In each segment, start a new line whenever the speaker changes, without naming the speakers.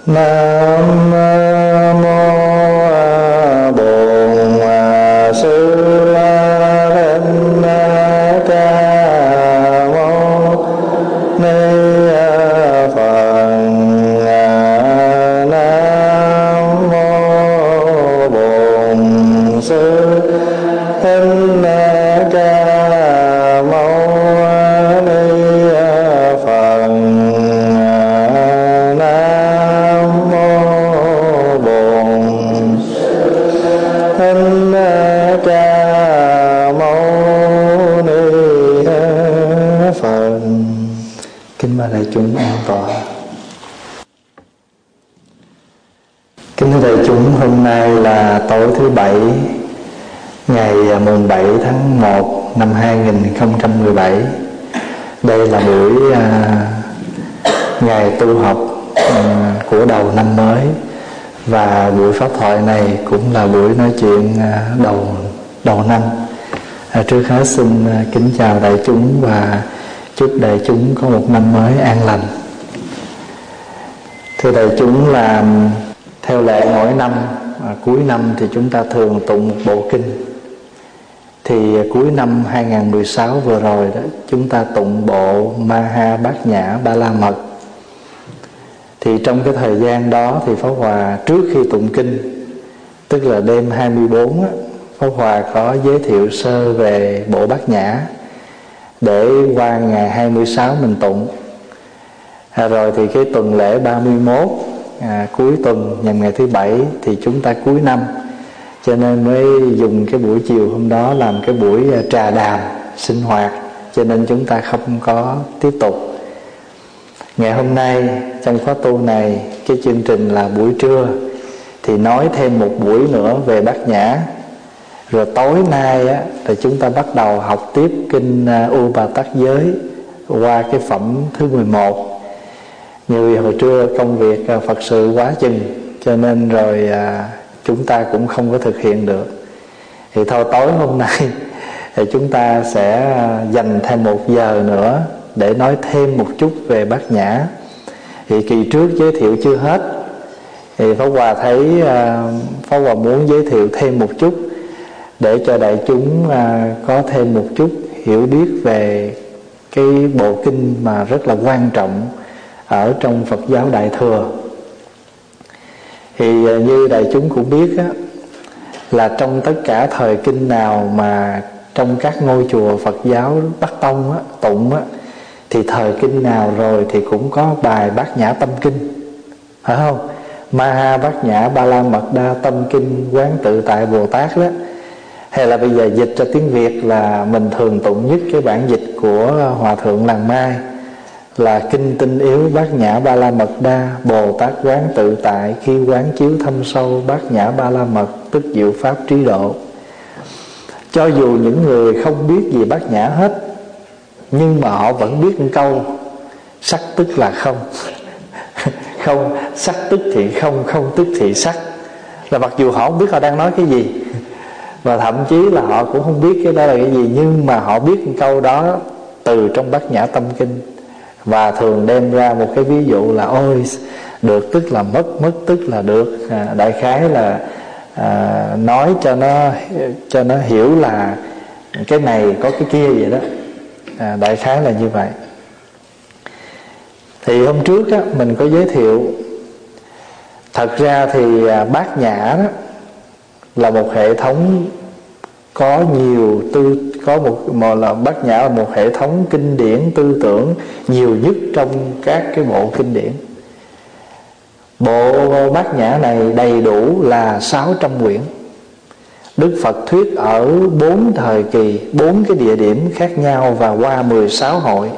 Nam mô Bổn Sư Thích Ca Mâu Ni Phật. Nam mô Bổn Sư Thích Ca Mâu Ni Phật. Nam mô Bổn Thích Ca Mâu Ni Phật. Kính mời đại chúng an tọa. Kính thưa đại chúng, hôm nay là tối thứ Bảy, ngày mùng 7 tháng 1 năm 2017. Đây là buổi ngày tu học của đầu năm mới, và buổi pháp thoại này cũng là buổi nói chuyện đầu năm. Trước hết xin kính chào đại chúng và chúc đại chúng có một năm mới an lành. Thưa đại chúng, là theo lệ mỗi năm cuối năm thì chúng ta thường tụng một bộ kinh. Thì cuối năm 2016 vừa rồi đó, chúng ta tụng bộ Maha Bát Nhã Ba La Mật. Thì trong cái thời gian đó thì Pháp Hòa trước khi tụng kinh, tức là đêm 24 á, Pháp Hòa có giới thiệu sơ về bộ Bát Nhã để qua ngày 26 mình tụng. Rồi thì cái tuần lễ 31 cuối tuần nhằm ngày thứ Bảy thì chúng ta cuối năm, cho nên mới dùng cái buổi chiều hôm đó làm cái buổi trà đàm sinh hoạt, cho nên chúng ta không có tiếp tục. Ngày hôm nay trong khóa tu này, cái chương trình là buổi trưa thì nói thêm một buổi nữa về Bát Nhã. Rồi tối nay á, thì chúng ta bắt đầu học tiếp kinh U Bà Tát Giới qua cái phẩm thứ 11. Như hồi trưa công việc Phật sự quá chừng, cho nên rồi chúng ta cũng không có thực hiện được. Thì thôi tối hôm nay thì chúng ta sẽ dành thêm 1 giờ nữa để nói thêm một chút về Bát Nhã. Thì kỳ trước giới thiệu chưa hết, thì Pháp Hòa thấy Pháp Hòa muốn giới thiệu thêm một chút để cho đại chúng có thêm một chút hiểu biết về cái bộ kinh mà rất là quan trọng ở trong Phật giáo Đại Thừa. Thì như đại chúng cũng biết á, là trong tất cả thời kinh nào mà trong các ngôi chùa Phật giáo Bắc Tông á, tụng á, thì thời kinh nào rồi thì cũng có bài Bát Nhã Tâm Kinh, phải không? Maha Bát Nhã Ba La Mật Đa Tâm Kinh Quán Tự Tại Bồ Tát đó. Hay là bây giờ dịch cho tiếng Việt là mình thường tụng nhất cái bản dịch của Hòa Thượng Làng Mai là kinh tinh yếu Bát Nhã Ba La Mật Đa, Bồ Tát quán tự tại, khi quán chiếu thâm sâu Bát Nhã Ba La Mật, tức diệu pháp trí độ. Cho dù những người không biết gì Bát Nhã hết, nhưng mà họ vẫn biết một câu sắc tức là không. Không, sắc tức thì không, không tức thì sắc. Là mặc dù họ không biết họ đang nói cái gì, và thậm chí là họ cũng không biết cái đó là cái gì, nhưng mà họ biết một câu đó từ trong Bát Nhã Tâm Kinh. Và thường đem ra một cái ví dụ là ôi, được tức là mất, mất tức là được. Đại khái là nói cho nó hiểu là cái này có cái kia vậy đó. Đại khái là như vậy. Thì hôm trước á, mình có giới thiệu, thật ra thì Bát Nhã đó là một hệ thống có nhiều một là Bát Nhã là một hệ thống kinh điển tư tưởng nhiều nhất trong các cái bộ kinh điển. Bộ Bát Nhã này đầy đủ là 600 quyển. Đức Phật thuyết ở 4 thời kỳ, 4 cái địa điểm khác nhau và qua 16 hội.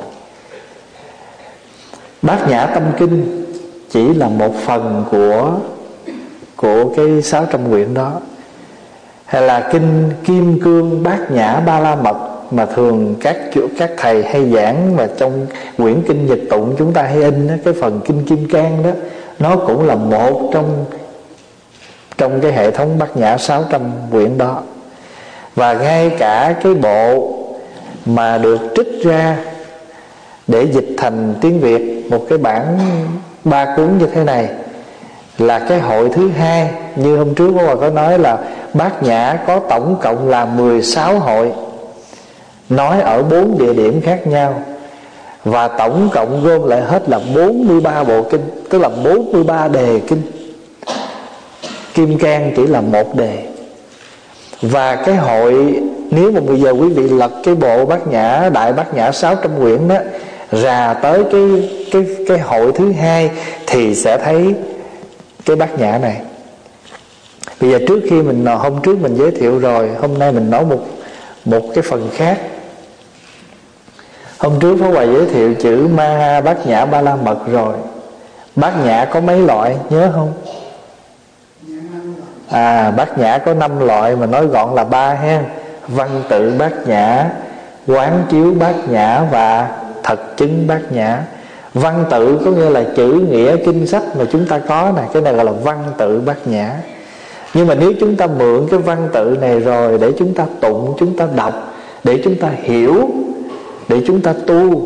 Bát Nhã Tâm Kinh chỉ là một phần của cái 600 quyển đó. Hay là kinh Kim Cương Bát Nhã Ba La Mật mà thường các thầy hay giảng, mà trong quyển kinh Nhật Tụng chúng ta hay in đó, cái phần kinh Kim Cang đó, nó cũng là một trong cái hệ thống Bát Nhã 600 quyển đó. Và ngay cả cái bộ mà được trích ra để dịch thành tiếng Việt, một cái bản 3 cuốn như thế này, là cái hội thứ hai. Như hôm trước Pháp Hòa có nói là Bát Nhã có tổng cộng là 16 hội, nói ở 4 địa điểm khác nhau, và tổng cộng gom lại hết là 43 bộ kinh, tức là 43 đề kinh. Kim Cang chỉ là một đề. Và cái hội, nếu mà bây giờ quý vị lật cái bộ Bát Nhã, Đại Bát Nhã 600 quyển đó, ra tới cái hội thứ hai thì sẽ thấy cái Bát Nhã này. Bây giờ trước khi mình, hôm trước mình giới thiệu rồi, hôm nay mình nói một cái phần khác. Hôm trước Pháp Hòa giới thiệu chữ Ma Bát Nhã Ba La Mật rồi. Bát Nhã có mấy loại nhớ không? Bát Nhã có 5 loại, mà nói gọn là 3 ha. Văn tự Bát Nhã, quán chiếu Bát Nhã và thật chứng Bát Nhã. Văn tự có nghĩa là chữ nghĩa kinh sách mà chúng ta có nè, cái này gọi là văn tự Bát Nhã. Nhưng mà nếu chúng ta mượn cái văn tự này rồi để chúng ta tụng, chúng ta đọc, để chúng ta hiểu, để chúng ta tu,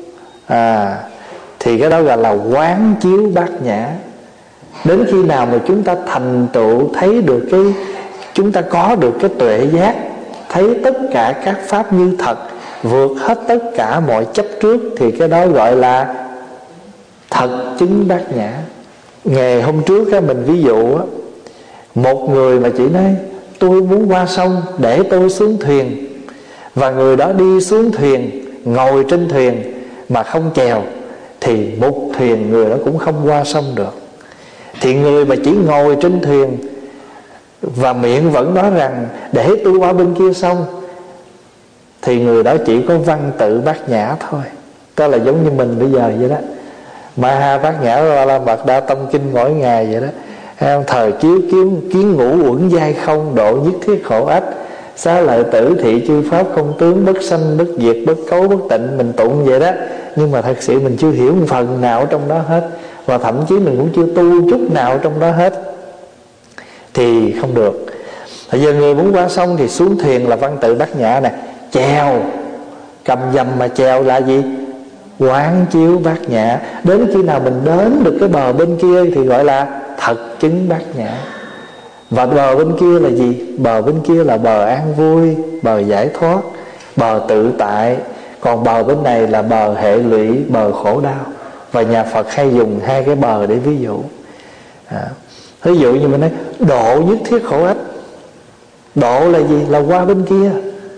thì cái đó gọi là quán chiếu Bát Nhã. Đến khi nào mà chúng ta thành tựu thấy được cái, chúng ta có được cái tuệ giác, thấy tất cả các pháp như thật, vượt hết tất cả mọi chấp trước, thì cái đó gọi là thật chứng Bát Nhã. Ngày hôm trước á, mình ví dụ á, một người mà chỉ nói tôi muốn qua sông để tôi xuống thuyền, và người đó đi xuống thuyền, ngồi trên thuyền mà không chèo, thì một thuyền người đó cũng không qua sông được. Thì người mà chỉ ngồi trên thuyền và miệng vẫn nói rằng để tôi qua bên kia sông, thì người đó chỉ có văn tự Bát Nhã thôi. Đó là giống như mình bây giờ vậy đó. Ma Bát Nhã Ba La Mật Đa Tâm Kinh mỗi ngày vậy đó. Thời chiếu kiến ngũ uẩn giai không, độ nhất thiết khổ ách, xá lợi tử thị chư pháp không tướng, bất sanh bất diệt, bất cấu bất tịnh. Mình tụng vậy đó, nhưng mà thật sự mình chưa hiểu một phần nào trong đó hết, và thậm chí mình cũng chưa tu chút nào trong đó hết, thì không được. Bây giờ người muốn qua sông thì xuống thuyền là văn tự Bát Nhã nè. Chèo, cầm dầm mà chèo là gì? Quán chiếu Bát Nhã. Đến khi nào mình đến được cái bờ bên kia thì gọi là thật chứng Bát Nhã. Và bờ bên kia là gì? Bờ bên kia là bờ an vui, bờ giải thoát, bờ tự tại. Còn bờ bên này là bờ hệ lụy, bờ khổ đau. Và nhà Phật hay dùng hai cái bờ để ví dụ. Ví dụ như mình nói độ nhất thiết khổ ách. Độ là gì? Là qua bên kia.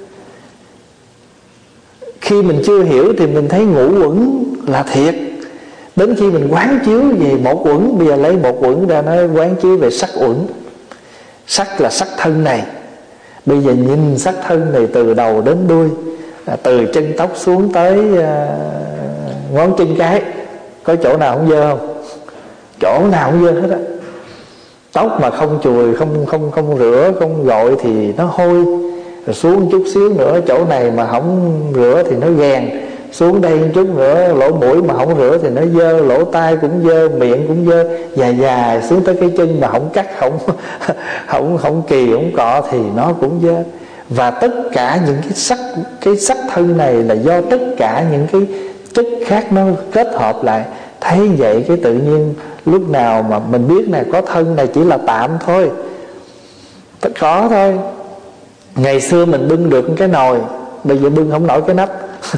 Khi mình chưa hiểu thì mình thấy ngũ uẩn là thiệt. Đến khi mình quán chiếu về một uẩn, bây giờ lấy một uẩn ra nói quán chiếu về sắc uẩn. Sắc là sắc thân này. Bây giờ nhìn sắc thân này từ đầu đến đuôi, từ chân tóc xuống tới ngón chân cái, có chỗ nào không dơ không? Chỗ nào không dơ hết á. Tóc mà không chùi, không rửa, không gội thì nó hôi. Rồi xuống chút xíu nữa, chỗ này mà không rửa thì nó gèn. Xuống đây chút nữa, lỗ mũi mà không rửa thì nó dơ, lỗ tai cũng dơ, miệng cũng dơ, dài dài xuống tới cái chân mà không cắt, không kỳ, không cọ thì nó cũng dơ. Và tất cả những cái sắc thân này là do tất cả những cái chất khác nó kết hợp lại. Thấy vậy cái tự nhiên lúc nào mà mình biết này, có thân này chỉ là tạm thôi, có thôi. Ngày xưa mình bưng được cái nồi, bây giờ bưng không nổi cái nắp.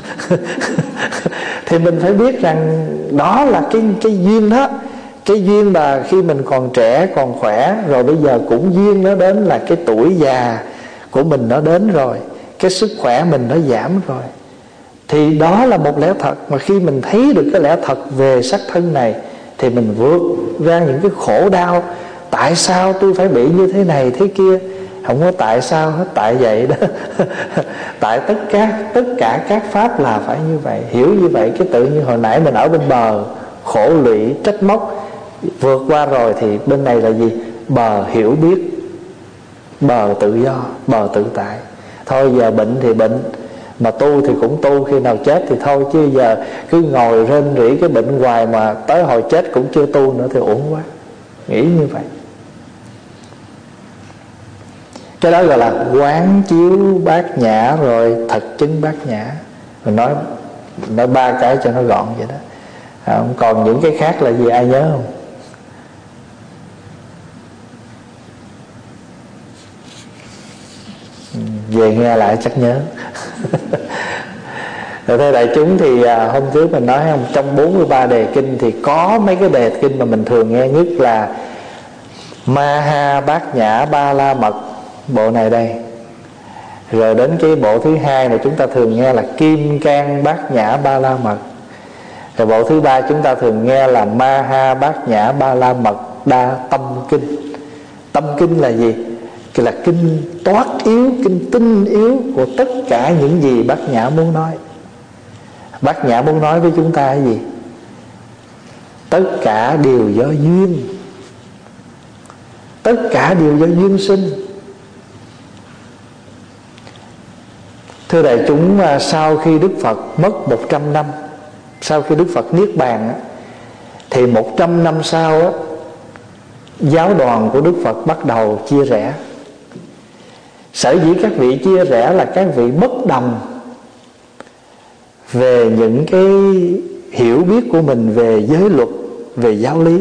Thì mình phải biết rằng đó là cái duyên đó. Cái duyên là khi mình còn trẻ, còn khỏe, rồi bây giờ cũng duyên nó đến là cái tuổi già của mình nó đến rồi, cái sức khỏe mình nó giảm rồi. Thì đó là một lẽ thật. Mà khi mình thấy được cái lẽ thật về sắc thân này thì mình vượt ra những cái khổ đau. Tại sao tôi phải bị như thế này thế kia? Không có tại sao hết, tại vậy đó. Tại tất cả các pháp là phải như vậy. Hiểu như vậy cái tự nhiên hồi nãy mình ở bên bờ khổ lụy trách móc, vượt qua rồi thì bên này là gì? Bờ hiểu biết, bờ tự do, bờ tự tại. Thôi giờ bệnh thì bệnh, mà tu thì cũng tu, khi nào chết thì thôi. Chứ giờ cứ ngồi rên rỉ cái bệnh hoài mà tới hồi chết cũng chưa tu nữa thì uổng quá. Nghĩ như vậy. Cái đó gọi là quán chiếu Bát Nhã, rồi thật chứng Bát Nhã. Mình nói ba cái cho nó gọn vậy đó. Còn những cái khác là gì ai nhớ không? Về nghe lại chắc nhớ. Rồi thưa đại chúng, thì hôm trước mình nói không, trong 43 đề kinh thì có mấy cái đề kinh mà mình thường nghe nhất là Maha Bát Nhã Ba La Mật, bộ này đây. Rồi đến cái bộ thứ hai mà chúng ta thường nghe là Kim Cang Bát Nhã Ba La Mật. Rồi bộ thứ ba chúng ta thường nghe là Maha Bát Nhã Ba La Mật Đa Tâm Kinh. Tâm kinh là gì? Là kinh toát yếu, kinh tinh yếu của tất cả những gì Bát Nhã muốn nói. Bát Nhã muốn nói với chúng ta cái gì? Tất cả đều do duyên, tất cả đều do duyên sinh. Thưa đại chúng, sau khi Đức Phật mất 100 năm, sau khi Đức Phật Niết Bàn thì 100 năm sau giáo đoàn của Đức Phật bắt đầu chia rẽ. Sở dĩ các vị chia rẽ là các vị bất đồng về những cái hiểu biết của mình về giới luật, về giáo lý.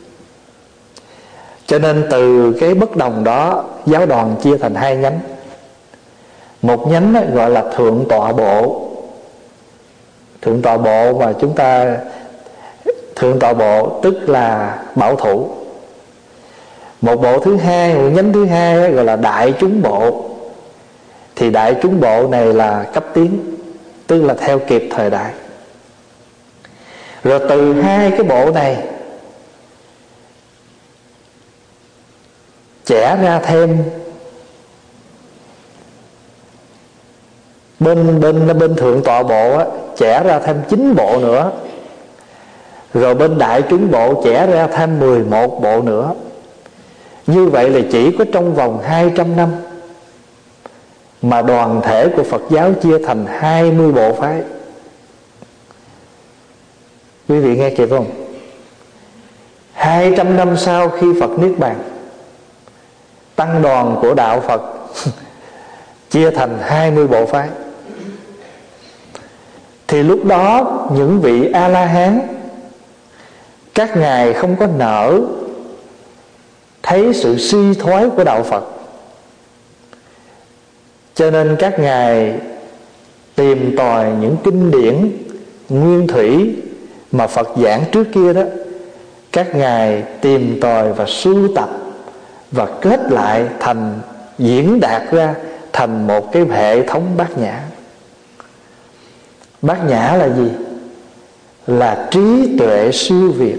Cho nên từ cái bất đồng đó, giáo đoàn chia thành hai nhánh. Một nhánh gọi là Thượng Tọa Bộ. Thượng Tọa Bộ mà chúng ta, Thượng Tọa Bộ tức là bảo thủ. Một bộ thứ hai, một nhánh thứ hai gọi là Đại Chúng Bộ. Thì Đại Chúng Bộ này là cấp tiến, tức là theo kịp thời đại. Rồi từ hai cái bộ này chẻ ra thêm bên Thượng Tọa Bộ chẻ ra thêm 9 bộ nữa. Rồi bên Đại Chúng Bộ chẻ ra thêm 11 bộ nữa. Như vậy là chỉ có trong vòng 200 năm mà đoàn thể của Phật giáo chia thành 20 bộ phái. Quý vị nghe kịp không? 200 năm sau khi Phật Niết Bàn, tăng đoàn của đạo Phật chia thành 20 bộ phái. Thì lúc đó những vị A-la-hán, các ngài không có nỡ thấy sự suy thoái của đạo Phật, cho nên các ngài tìm tòi những kinh điển nguyên thủy mà Phật giảng trước kia đó. Các ngài tìm tòi và sưu tập và kết lại thành, diễn đạt ra thành một cái hệ thống bát nhã. Bát nhã là gì? Là trí tuệ siêu việt.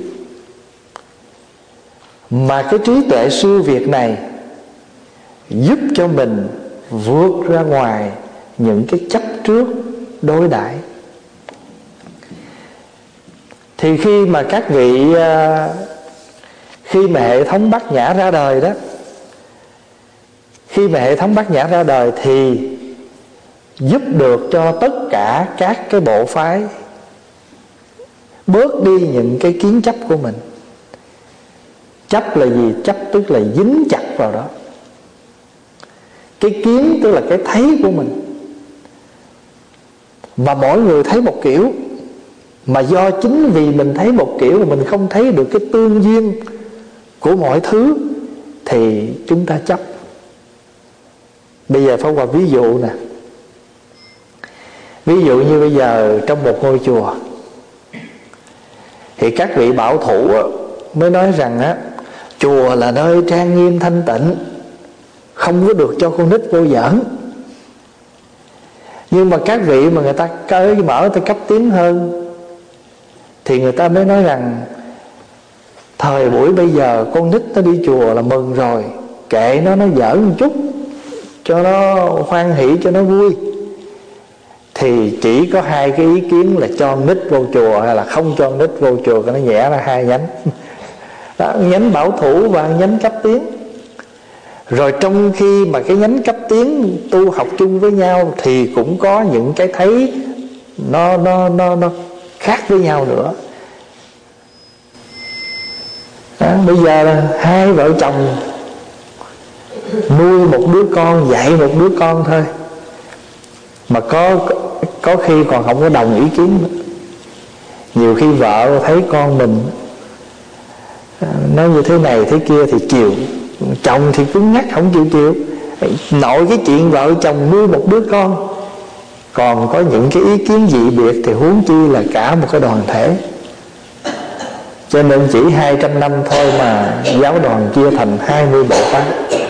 Mà cái trí tuệ siêu việt này giúp cho mình vượt ra ngoài những cái chấp trước đối đãi. Thì khi mà các vị, khi mà hệ thống bát nhã ra đời đó, khi mà hệ thống bát nhã ra đời thì giúp được cho tất cả các cái bộ phái bớt đi những cái kiến chấp của mình. Chấp là gì? Chấp tức là dính chặt vào đó. Cái kiến tức là cái thấy của mình, mà mỗi người thấy một kiểu. Mà do chính vì mình thấy một kiểu mà mình không thấy được cái tương duyên của mọi thứ thì chúng ta chấp. Bây giờ phải qua ví dụ nè. Ví dụ như bây giờ trong một ngôi chùa thì các vị bảo thủ mới nói rằng chùa là nơi trang nghiêm thanh tịnh, không có được cho con nít vô giỡn. Nhưng mà các vị mà người ta cởi mở, ta cấp tiến hơn thì người ta mới nói rằng thời buổi bây giờ con nít nó đi chùa là mừng rồi, kệ nó giỡn một chút cho nó hoan hỷ, cho nó vui. Thì chỉ có hai cái ý kiến là cho nít vô chùa hay là không cho nít vô chùa, nó nhẹ ra hai nhánh đó, nhánh bảo thủ và nhánh cấp tiến. Rồi trong khi mà cái nhánh cấp tiến tu học chung với nhau thì cũng có những cái thấy nó khác với nhau nữa đó. Bây giờ là hai vợ chồng nuôi một đứa con, dạy một đứa con thôi, mà có khi còn không có đồng ý kiến nữa. Nhiều khi vợ thấy con mình nói như thế này thế kia thì chiều, chồng thì cứng nhắc không chịu. Nội cái chuyện vợ chồng nuôi một đứa con còn có những cái ý kiến dị biệt, thì huống chi là cả một cái đoàn thể. Cho nên chỉ 200 năm thôi mà giáo đoàn chia thành 20 bộ phái.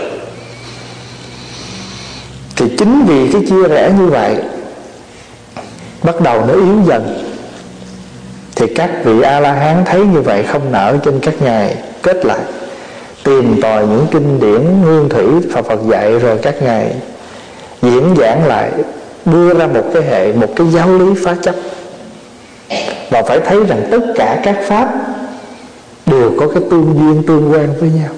Thì chính vì cái chia rẽ như vậy, bắt đầu nó yếu dần. Thì các vị A-la-hán thấy như vậy không nỡ, trên các ngài kết lại, tìm tòi những kinh điển nguyên thủy Phật dạy, rồi các ngài diễn giảng lại, đưa ra một cái giáo lý phá chấp. Và phải thấy rằng tất cả các pháp đều có cái tương duyên tương quan với nhau.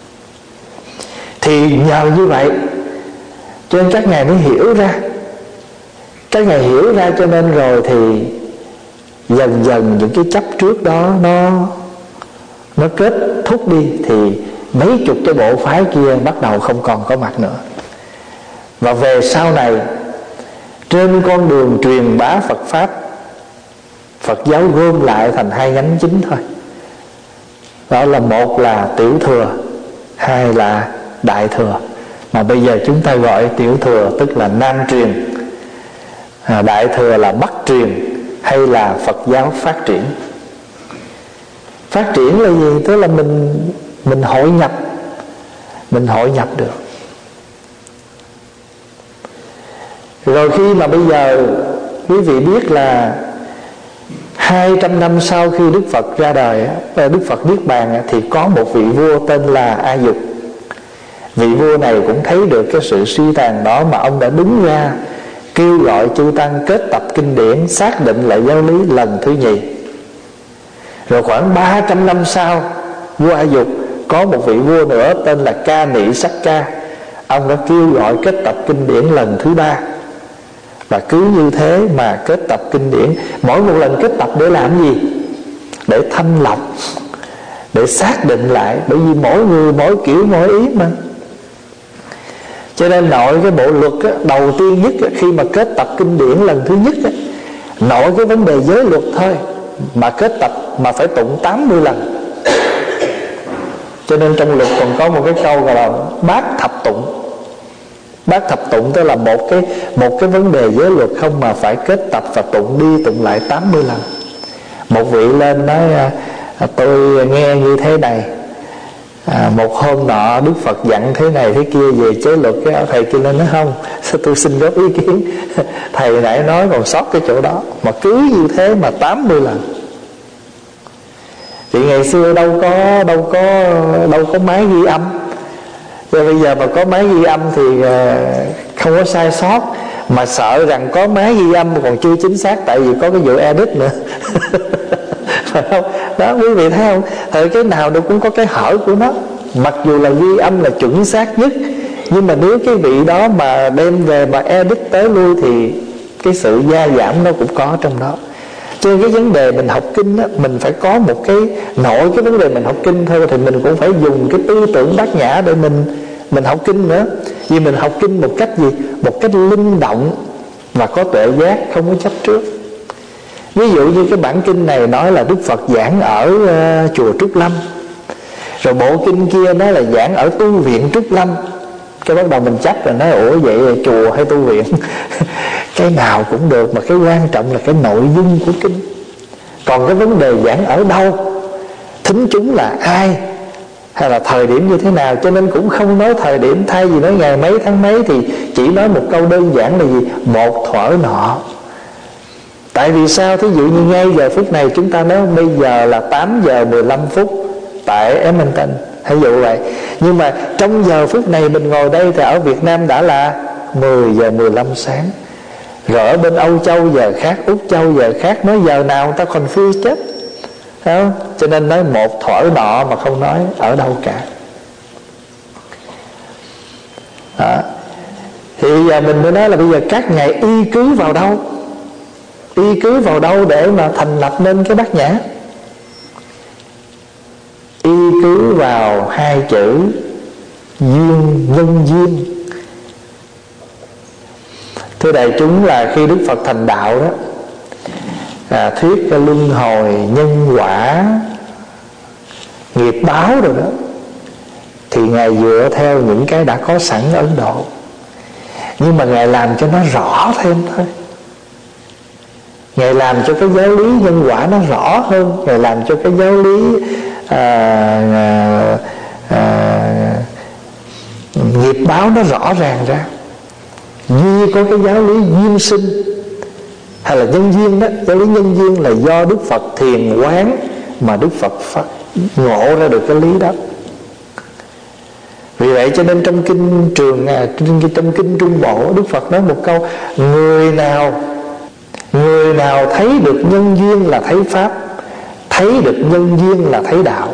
Thì nhờ như vậy cho nên các ngài mới hiểu ra. Các ngài hiểu ra cho nên rồi thì dần dần những cái chấp trước đó nó kết thúc đi. Thì mấy chục cái bộ phái kia bắt đầu không còn có mặt nữa. Và về sau này, trên con đường truyền bá Phật Pháp, Phật giáo gom lại thành hai nhánh chính thôi. Đó là một là tiểu thừa, hai là đại thừa. Mà bây giờ chúng ta gọi tiểu thừa tức là Nam truyền, đại thừa là Bắc truyền, hay là Phật giáo phát triển. Phát triển là gì? Tức là mình hội nhập, mình hội nhập được. Rồi khi mà bây giờ quý vị biết là 200 năm sau khi Đức Phật ra đời, Đức Phật Niết Bàn, thì có một vị vua tên là A Dục. Vị vua này cũng thấy được cái sự suy tàn đó, mà ông đã đứng ra kêu gọi chư tăng kết tập kinh điển, xác định lại giáo lý lần thứ nhì. Rồi khoảng 300 năm sau, vua A Dục có một vị vua nữa tên là Ca Nị Sắc Ca. Ông đã kêu gọi kết tập kinh điển lần thứ ba. Và cứ như thế mà kết tập kinh điển. Mỗi một lần kết tập để làm gì? Để thanh lọc, để xác định lại. Bởi vì mỗi người mỗi kiểu mỗi ý mà. Cho nên nội cái bộ luật á, đầu tiên nhất á, khi mà kết tập kinh điển lần thứ nhất á, nội cái vấn đề giới luật thôi mà kết tập mà phải tụng 80 lần. Cho nên trong luật còn có một cái câu gọi là bát thập tụng. Bát thập tụng tức là một cái vấn đề giới luật không mà phải kết tập và tụng đi tụng lại 80 lần. Một vị lên nói tôi nghe như thế này, một hôm nọ Đức Phật dặn thế này thế kia về chế luật. Cái thầy kia lên nói không, tôi xin góp ý kiến. Thầy nãy nói còn sót cái chỗ đó, mà cứ như thế mà 80 lần. Thì ngày xưa đâu có máy ghi âm. Rồi bây giờ mà có máy ghi âm thì không có sai sót. Mà sợ rằng có máy ghi âm còn chưa chính xác, tại vì có cái vụ edit nữa. Phải không? Đó, quý vị thấy không? Thời cái nào nó cũng có cái hở của nó. Mặc dù là ghi âm là chuẩn xác nhất, nhưng mà nếu cái vị đó mà đem về mà edit tới lui thì cái sự gia giảm nó cũng có trong đó. Cho nên cái vấn đề mình học kinh á, mình phải có một cái nội cái vấn đề mình học kinh thôi, thì mình cũng phải dùng cái tư tưởng Bát Nhã để mình học kinh nữa. Vì mình học kinh một cách gì? Một cách linh động và có tuệ giác, không có chấp trước. Ví dụ như cái bản kinh này nói là Đức Phật giảng ở chùa Trúc Lâm, rồi bộ kinh kia nói là giảng ở tu viện Trúc Lâm. Cái bắt đầu mình chấp rồi nói ủa vậy là chùa hay tu viện? Cái nào cũng được, mà cái quan trọng là cái nội dung của kinh. Còn cái vấn đề giảng ở đâu, thính chúng là ai, hay là thời điểm như thế nào, cho nên cũng không nói thời điểm. Thay vì nói ngày mấy tháng mấy thì chỉ nói một câu đơn giản là gì? Một thuở nọ. Tại vì sao? Thí dụ như ngay giờ phút này chúng ta nói bây giờ là 8 giờ 15 phút tại Edmonton, ví dụ vậy. Nhưng mà trong giờ phút này mình ngồi đây thì ở Việt Nam đã là 10 giờ 15 sáng. Rồi ở bên Âu Châu giờ khác, Úc Châu giờ khác, nói giờ nào người ta confuse chết. Thấy không? Cho nên nói một thuở nọ mà không nói ở đâu cả. Đó. Thì bây giờ mình mới nói là bây giờ các ngài y cứ vào đâu? Y cứ vào đâu để mà thành lập nên cái Bát Nhã? Y cứ vào hai chữ duyên, nhân duyên. Thưa đại chúng, là khi Đức Phật thành đạo đó, thuyết luân hồi, nhân quả, nghiệp báo rồi đó, thì Ngài dựa theo những cái đã có sẵn ở Ấn Độ, nhưng mà Ngài làm cho nó rõ thêm thôi. Ngài làm cho cái giáo lý nhân quả nó rõ hơn. Ngài làm cho cái giáo lý nghiệp báo nó rõ ràng ra. Duy có cái giáo lý duyên sinh hay là nhân duyên đó, giáo lý nhân duyên là do Đức Phật thiền quán mà Đức Phật ngộ ra được cái lý đó. Vì vậy cho nên trong kinh trong kinh Trung Bộ, Đức Phật nói một câu: người nào thấy được nhân duyên là thấy pháp, thấy được nhân duyên là thấy đạo.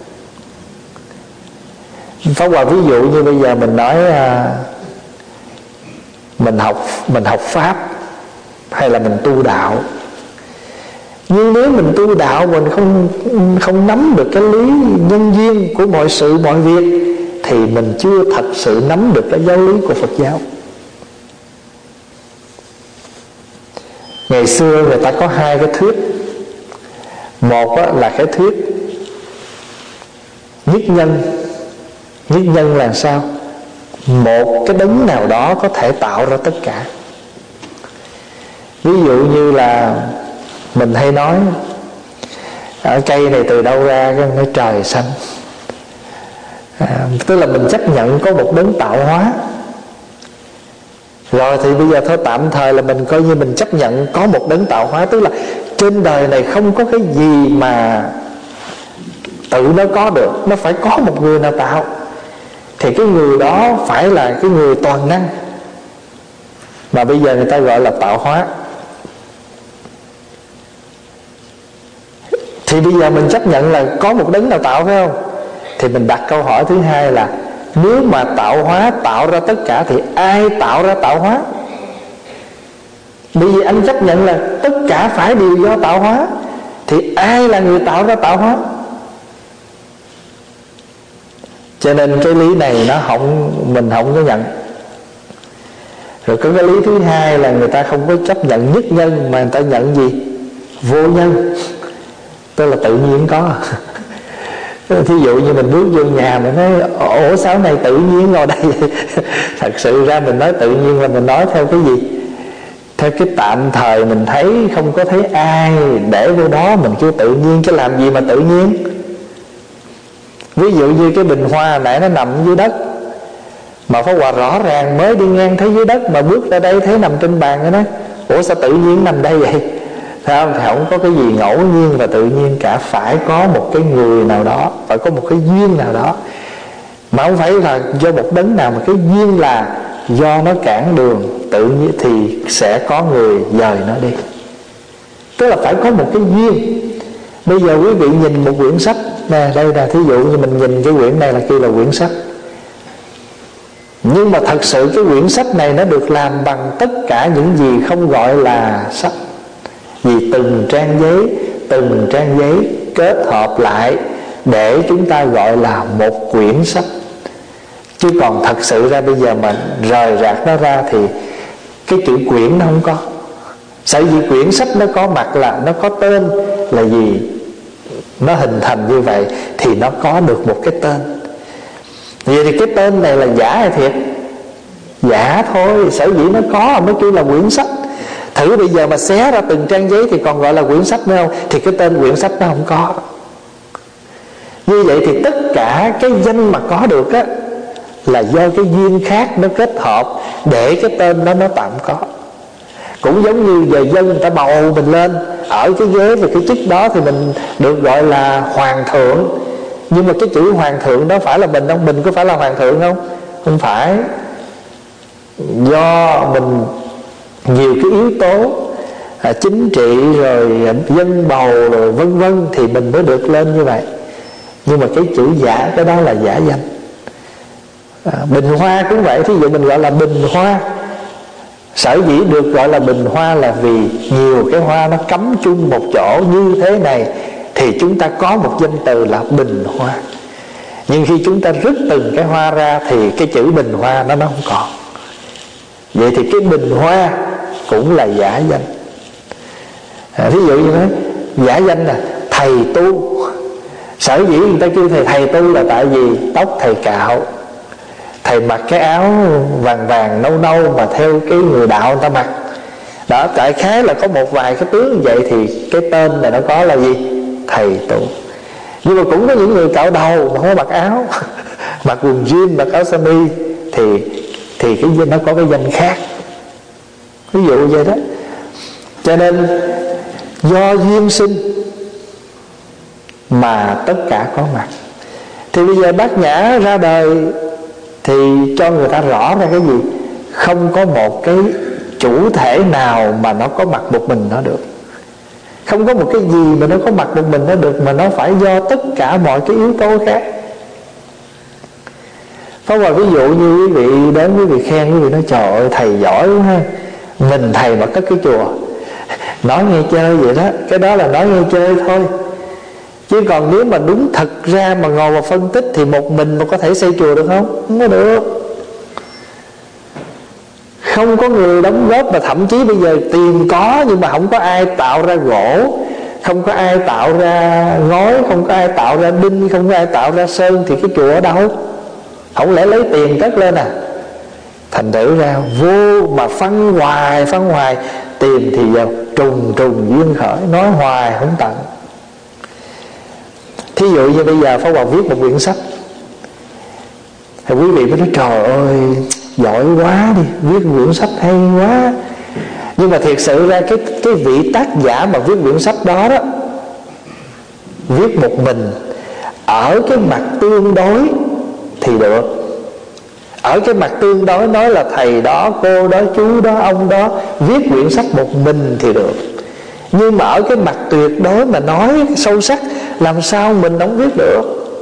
Pháp Hòa ví dụ như bây giờ mình nói mình học pháp hay là mình tu đạo. Nhưng nếu mình tu đạo mình không nắm được cái lý nhân duyên của mọi sự mọi việc thì mình chưa thật sự nắm được cái giáo lý của Phật giáo. Ngày xưa người ta có hai cái thuyết. Một là cái thuyết nhất nhân. Nhất nhân là sao? Một cái đấng nào đó có thể tạo ra tất cả. Ví dụ như là mình hay nói ở cây này từ đâu ra, cái trời xanh. Tức là mình chấp nhận có một đấng tạo hóa. Rồi thì bây giờ thôi tạm thời là mình coi như mình chấp nhận có một đấng tạo hóa. Tức là trên đời này không có cái gì mà tự nó có được, nó phải có một người nào tạo. Thì cái người đó phải là cái người toàn năng, mà bây giờ người ta gọi là tạo hóa. Thì bây giờ mình chấp nhận là có một đấng nào tạo, phải không? Thì mình đặt câu hỏi thứ hai là nếu mà tạo hóa tạo ra tất cả thì ai tạo ra tạo hóa? Bởi vì anh chấp nhận là tất cả phải đều do tạo hóa, thì ai là người tạo ra tạo hóa? Cho nên cái lý này mình không có nhận. Rồi có cái lý thứ hai là người ta không có chấp nhận nhất nhân, mà người ta nhận gì? Vô nhân. Tức là tự nhiên có. Thí dụ như mình bước vô nhà mình nói ủa sao này tự nhiên ngồi đây? Thật sự ra mình nói tự nhiên là mình nói theo cái gì? Theo cái tạm thời mình thấy, không có thấy ai để vô đó mình kêu tự nhiên. Chứ làm gì mà tự nhiên? Ví dụ như cái bình hoa nãy nó nằm dưới đất, mà Pháp Hòa rõ ràng mới đi ngang thấy dưới đất, mà bước ra đây thấy nằm trên bàn cái đó. Ủa sao tự nhiên nằm đây vậy? Thấy không? Thì không có cái gì ngẫu nhiên và tự nhiên cả. Phải có một cái người nào đó, phải có một cái duyên nào đó. Mà không phải là do một đấng nào, mà cái duyên là do nó cản đường tự nhiên thì sẽ có người dời nó đi. Tức là phải có một cái duyên. Bây giờ quý vị nhìn một quyển sách nè, đây là thí dụ như mình nhìn cái quyển này là kêu là quyển sách. Nhưng mà thật sự cái quyển sách này nó được làm bằng tất cả những gì không gọi là sách. Vì từng trang giấy kết hợp lại để chúng ta gọi là một quyển sách. Chứ còn thật sự ra bây giờ mà rời rạc nó ra thì cái chữ quyển nó không có. Sở dĩ quyển sách nó có mặt là nó có tên là gì? Nó hình thành như vậy thì nó có được một cái tên. Vậy thì cái tên này là giả hay thiệt? Giả thôi. Sở dĩ nó có mới kêu là quyển sách. Thử bây giờ mà xé ra từng trang giấy thì còn gọi là quyển sách nữa không? Thì cái tên quyển sách nó không có. Như vậy thì tất cả cái danh mà có được á là do cái duyên khác nó kết hợp để cái tên đó nó tạm có. Cũng giống như giờ dân người ta bầu mình lên ở cái ghế và cái chức đó thì mình được gọi là hoàng thượng. Nhưng mà cái chữ hoàng thượng đó phải là mình không? Mình có phải là hoàng thượng không? Không phải. Do mình nhiều cái yếu tố chính trị rồi dân bầu rồi vân vân thì mình mới được lên như vậy. Nhưng mà cái chữ giả, cái đó là giả danh. Bình hoa cũng vậy. Thí dụ mình gọi là bình hoa. Sở dĩ được gọi là bình hoa là vì nhiều cái hoa nó cắm chung một chỗ như thế này thì chúng ta có một danh từ là bình hoa. Nhưng khi chúng ta rứt từng cái hoa ra thì cái chữ bình hoa nó không còn. Vậy thì cái bình hoa cũng là giả danh. Ví dụ như nói giả danh là thầy tu. Sở dĩ người ta kêu thầy tu là tại vì tóc thầy cạo, thầy mặc cái áo vàng vàng nâu nâu mà theo cái người đạo người ta mặc đó. Đại khái là có một vài cái tướng như vậy thì cái tên này nó có là gì? Thầy tu. Nhưng mà cũng có những người cạo đầu mà không có mặc áo mặc quần jean, mặc áo sơ mi thì cái nó có cái danh khác, ví dụ vậy đó. Cho nên do duyên sinh mà tất cả có mặt. Thì bây giờ Bát Nhã ra đời thì cho người ta rõ ra cái gì? Không có một cái chủ thể nào mà nó có mặt một mình nó được. Không có một cái gì mà nó có mặt một mình nó được, mà nó phải do tất cả mọi cái yếu tố khác. Có một ví dụ như quý vị đến, quý vị khen, quý vị nói trời ơi thầy giỏi quá ha, mình thầy mà cất cái chùa. Nói nghe chơi vậy đó, cái đó là nói nghe chơi thôi. Chứ còn nếu mà đúng thật ra mà ngồi vào phân tích thì một mình mà có thể xây chùa được không? Không có được. Không có người đóng góp, mà thậm chí bây giờ tiền có nhưng mà không có ai tạo ra gỗ, không có ai tạo ra ngói, không có ai tạo ra đinh, không có ai tạo ra sơn thì cái chùa ở đâu? Không lẽ lấy tiền cất lên à? Thành thử ra vô mà phân hoài, tìm thì vào trùng duyên khởi, nói hoài không tận. Thí dụ như bây giờ Pháp Hòa viết một quyển sách thì quý vị mới nói trời ơi giỏi quá đi, viết quyển sách hay quá. Nhưng mà thiệt sự ra cái vị tác giả mà viết quyển sách đó đó, viết một mình, ở cái mặt tương đối thì được. Ở cái mặt tương đối nói là thầy đó, cô đó, chú đó, ông đó viết quyển sách một mình thì được. Nhưng mà ở cái mặt tuyệt đối mà nói sâu sắc, làm sao mình không viết được?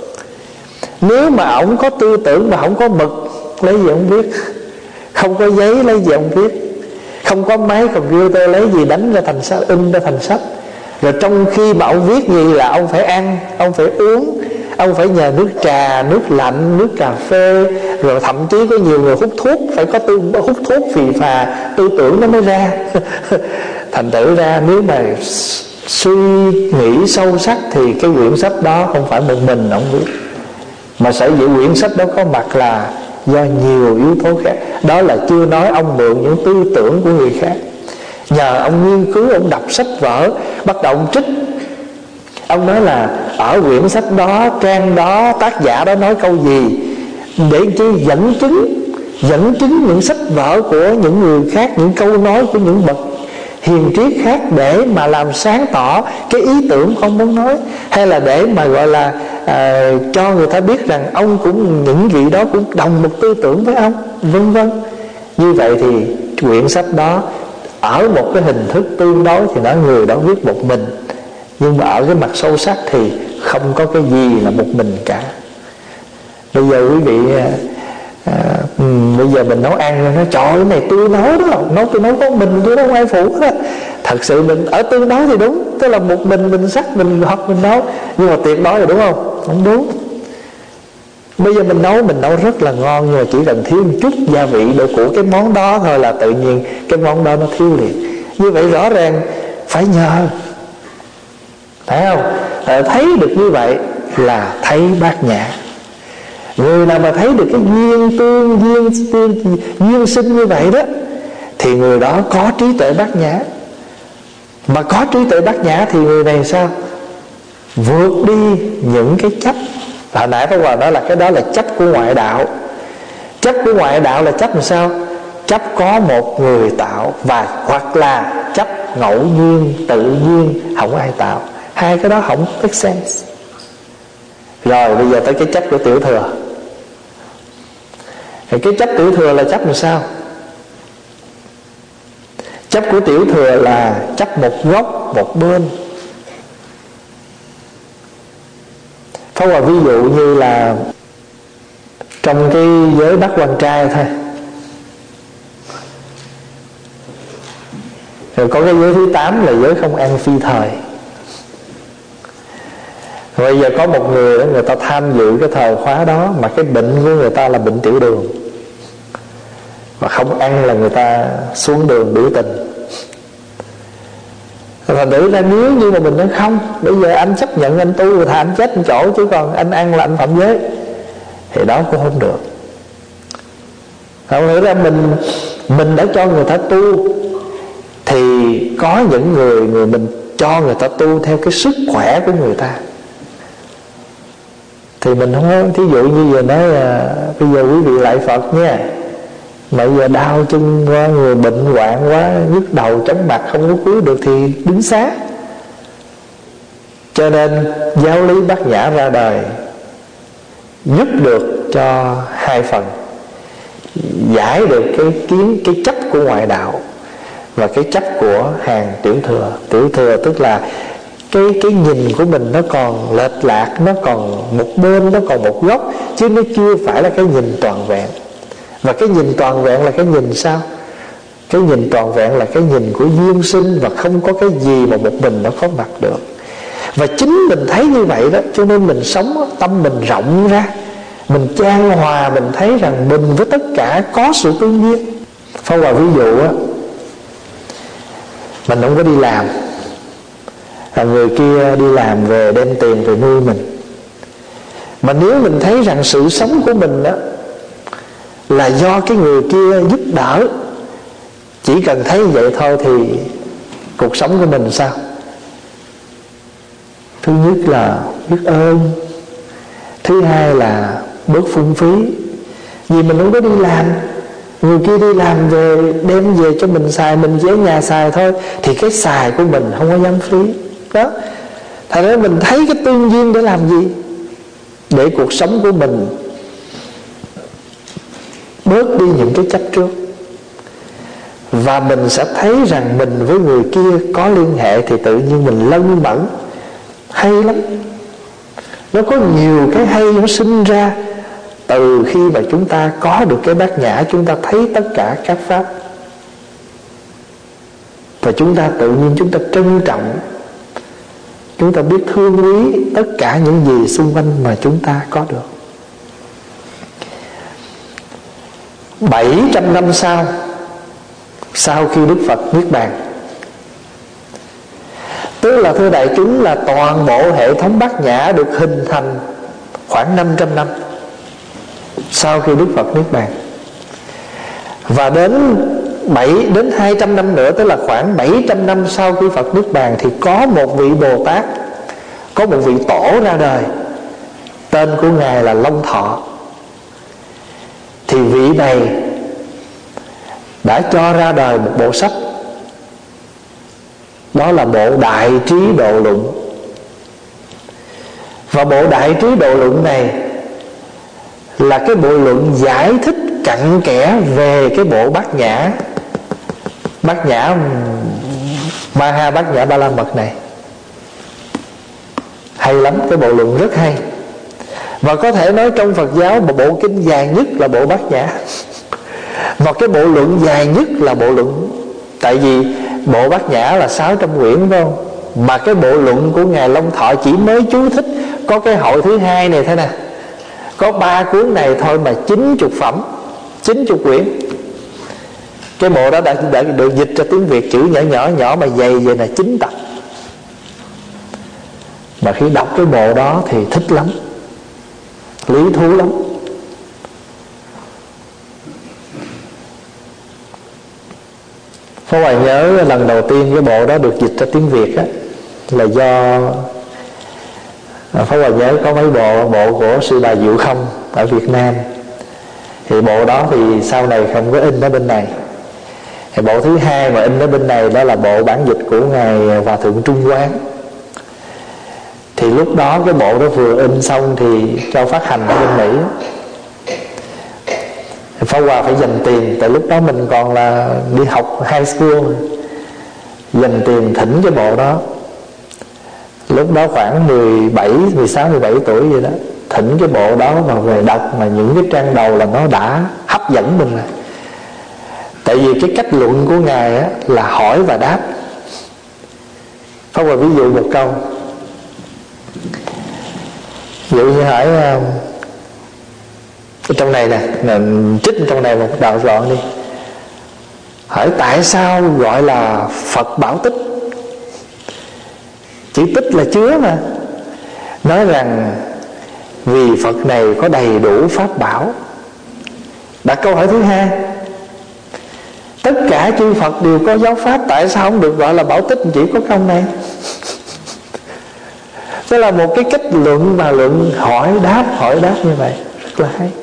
Nếu mà ổng có tư tưởng mà không có mực, lấy gì ông viết? Không có giấy lấy gì ông viết? Không có máy computer lấy gì đánh ra thành sách, in ra thành sách? Rồi trong khi mà ông viết gì là ông phải ăn, ông phải uống, ông phải nhờ nước trà, nước lạnh, nước cà phê. Rồi thậm chí có nhiều người hút thuốc, phải có hút thuốc phì phà, tư tưởng nó mới ra. Thành thử ra nếu mà suy nghĩ sâu sắc thì cái quyển sách đó không phải một mình ông viết, mà sở dĩ quyển sách đó có mặt là do nhiều yếu tố khác. Đó là chưa nói ông mượn những tư tưởng của người khác, nhờ ông nghiên cứu, ông đọc sách vở, bắt đầu ông trích. Ông nói là ở quyển sách đó, trang đó, tác giả đó nói câu gì, để chi dẫn chứng những sách vở của những người khác, những câu nói của những bậc hiền triết khác, để mà làm sáng tỏ cái ý tưởng ông muốn nói, hay là để mà gọi là cho người ta biết rằng ông cũng, những vị đó cũng đồng một tư tưởng với ông, vân vân. Như vậy thì quyển sách đó ở một cái hình thức tương đối thì nói người đó viết một mình, nhưng mà ở cái mặt sâu sắc thì không có cái gì là một mình cả. Bây giờ quý vị bây giờ mình nấu ăn nói trời ơi, cái này tôi nấu đó, tôi nấu có mình tôi đâu, không ai phụ đó. Thật sự mình ở tương đối thì đúng, tức là một mình sắc, mình học mình nấu. Nhưng mà tuyệt đối là đúng không? Không đúng. Bây giờ mình nấu rất là ngon, nhưng mà chỉ cần thiếu một chút gia vị độ của cái món đó thôi là tự nhiên cái món đó nó thiếu liền. Như vậy rõ ràng phải nhờ, thấy không? Thấy được như vậy là thấy Bát Nhã. Người nào mà thấy được cái duyên sinh như vậy đó thì người đó có trí tuệ Bát Nhã. Mà có trí tuệ Bát Nhã thì người này sao? Vượt đi những cái chấp. Hồi nãy Pháp Hòa nói là cái đó là chấp của ngoại đạo. Chấp của ngoại đạo là chấp làm sao? Chấp có một người tạo, và hoặc là chấp ngẫu nhiên, tự nhiên, không ai tạo. Hai cái đó không make sense. Rồi bây giờ tới cái chấp của tiểu thừa. Thì cái chấp tiểu thừa là chấp làm sao? Chấp của tiểu thừa là chấp một góc, một bên. Pháp Hòa ví dụ như là trong cái giới Bắc Quan Trai thôi. Rồi có cái giới thứ 8 là giới không ăn phi thời. Rồi bây giờ có một người đó, người ta tham dự cái thời khóa đó, mà cái bệnh của người ta là bệnh tiểu đường, và không ăn là người ta xuống đường biểu tình. Thành thử ra nếu như mà mình nói không, bây giờ anh chấp nhận anh tu rồi thà anh chết một chỗ, chứ còn anh ăn là anh phạm giới, thì đó cũng không được. Thành thử ra mình đã cho người ta tu, thì có những người mình cho người ta tu theo cái sức khỏe của người ta. Thì mình không có, thí dụ như giờ nói bây giờ quý vị lại Phật nha, mà giờ đau chân quá, người bệnh hoạn quá, nhức đầu chóng mặt không có cứu được thì đứng xá. Cho nên giáo lý Bát Nhã ra đời giúp được cho hai phần: giải được cái chấp của ngoại đạo và cái chấp của hàng tiểu thừa. Tiểu thừa tức là cái nhìn của mình nó còn lệch lạc, nó còn một bên, nó còn một góc, chứ nó chưa phải là cái nhìn toàn vẹn. Và cái nhìn toàn vẹn là cái nhìn sao? Cái nhìn toàn vẹn là cái nhìn của duyên sinh, và không có cái gì mà một mình nó có mặt được. Và chính mình thấy như vậy đó, cho nên mình sống tâm mình rộng ra, mình chan hòa, mình thấy rằng mình với tất cả có sự tương nhiên. Phong vào ví dụ á, mình không có đi làm, người kia đi làm về đem tiền về nuôi mình. Mà nếu mình thấy rằng sự sống của mình đó là do cái người kia giúp đỡ, chỉ cần thấy vậy thôi, thì cuộc sống của mình sao? Thứ nhất là biết ơn, thứ hai là bớt phung phí. Vì mình không có đi làm, người kia đi làm về đem về cho mình xài, mình chỉ ở nhà xài thôi, thì cái xài của mình không có dám phí đó. Thành ra mình thấy cái tương duyên để làm gì? Để cuộc sống của mình bớt đi những cái chấp trước, và mình sẽ thấy rằng mình với người kia có liên hệ, thì tự nhiên mình lân mẫn. Hay lắm. Nó có nhiều cái hay nó sinh ra từ khi mà chúng ta có được cái Bát Nhã. Chúng ta thấy tất cả các pháp, và chúng ta tự nhiên chúng ta trân trọng, chúng ta biết thương quý tất cả những gì xung quanh mà chúng ta có được. 700 năm sau khi Đức Phật Niết Bàn, tức là thưa đại chúng, là toàn bộ hệ thống Bát Nhã được hình thành khoảng 500 năm sau khi Đức Phật Niết Bàn. Và đến 200 năm nữa, tức là khoảng 700 năm sau khi Phật Niết Bàn, thì có một vị Bồ Tát, có một vị tổ ra đời. Tên của Ngài là Long Thọ. Thì vị này đã cho ra đời một bộ sách, đó là bộ Đại Trí Độ Luận. Và bộ Đại Trí Độ Luận này là cái bộ luận giải thích cặn kẽ về cái bộ Bát Nhã, Bát Nhã Maha Bát Nhã Ba La Mật này. Hay lắm, cái bộ luận rất hay. Và có thể nói trong Phật giáo, một bộ kinh dài nhất là bộ Bát Nhã, và cái bộ luận dài nhất là bộ luận. Tại vì bộ Bát Nhã là 600 quyển, phải không? Mà cái bộ luận của Ngài Long Thọ chỉ mới chú thích có cái hội thứ hai này thôi nè, có 3 cuốn này thôi mà 90 phẩm, 90 quyển. Cái bộ đó đã được dịch ra tiếng Việt, chữ nhỏ nhỏ mà dày vậy là 9 tập. Mà khi đọc cái bộ đó thì thích lắm, lý thú lắm. Pháp Hòa nhớ lần đầu tiên cái bộ đó được dịch ra tiếng Việt á, là do Pháp Hòa nhớ có mấy bộ của sư bà Diệu Không ở Việt Nam. Thì bộ đó thì sau này không có in ở bên này. Thì bộ thứ hai mà in ở bên này đó là bộ bản dịch của Ngài Hòa Thượng Trung Quán. Thì lúc đó cái bộ đó vừa in xong thì cho phát hành ở bên Mỹ. Pháp Hòa phải dành tiền, tại lúc đó mình còn là đi học high school, dành tiền thỉnh cái bộ đó. Lúc đó khoảng 16, 17 tuổi vậy đó, thỉnh cái bộ đó mà về đọc, mà những cái trang đầu là nó đã hấp dẫn mình rồi. Tại vì cái cách luận của Ngài á, là hỏi và đáp. Pháp Hòa ví dụ một câu, ví dụ như hỏi trong này nè, trích trong này một đạo đoạn đi, hỏi tại sao gọi là Phật Bảo Tích? Chữ tích là chứa mà. Nói rằng vì Phật này có đầy đủ pháp bảo. Đặt câu hỏi thứ hai, tất cả chư Phật đều có giáo pháp, tại sao không được gọi là bảo tích, chỉ có công này? Đó là một cái cách luận và luận hỏi đáp như vậy, rất là hay.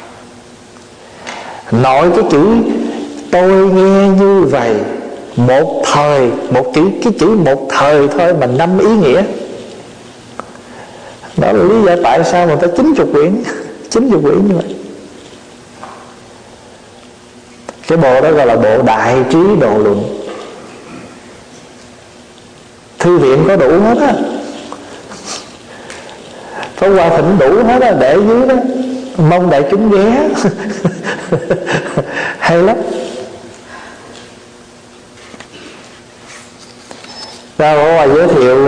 Nội cái chữ tôi nghe như vậy, một thời, cái chữ một thời thôi mà 5 ý nghĩa. Đó là lý do tại sao người ta 90 quyển như vậy. Cái bộ đó gọi là bộ Đại Trí Độ Luận. Thư viện có đủ hết á, Pháp Hòa Thịnh đủ hết á, để dưới đó, mong đại chúng ghé. Hay lắm. Và Pháp Hòa giới thiệu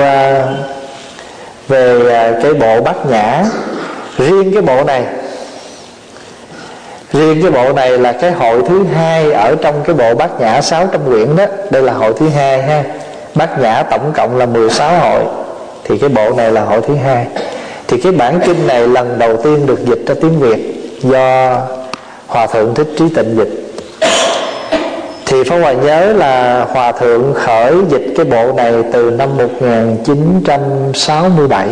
về cái bộ Bát Nhã. Riêng cái bộ này là cái hội thứ hai ở trong cái bộ Bát Nhã 600 quyển đó. Đây là hội thứ hai ha. Bát Nhã tổng cộng là 16 hội, thì cái bộ này là hội thứ hai. Thì cái bản kinh này lần đầu tiên được dịch ra tiếng Việt do Hòa Thượng Thích Trí Tịnh dịch. Thì Pháp Hòa nhớ là Hòa Thượng khởi dịch cái bộ này từ năm 1967.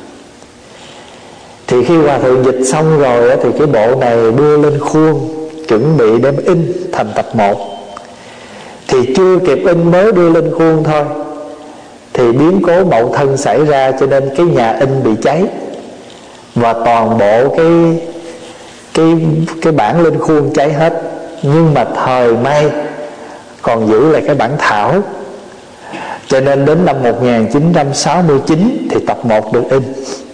Thì khi Hòa Thượng dịch xong rồi thì cái bộ này đưa lên khuôn, chuẩn bị đem in thành tập 1. Thì chưa kịp in mới đưa lên khuôn thôi, thì biến cố Mậu Thân xảy ra, cho nên cái nhà in bị cháy, và toàn bộ cái bản lên khuôn cháy hết. Nhưng mà thời may còn giữ lại cái bản thảo, cho nên đến năm 1969 thì tập 1 được in.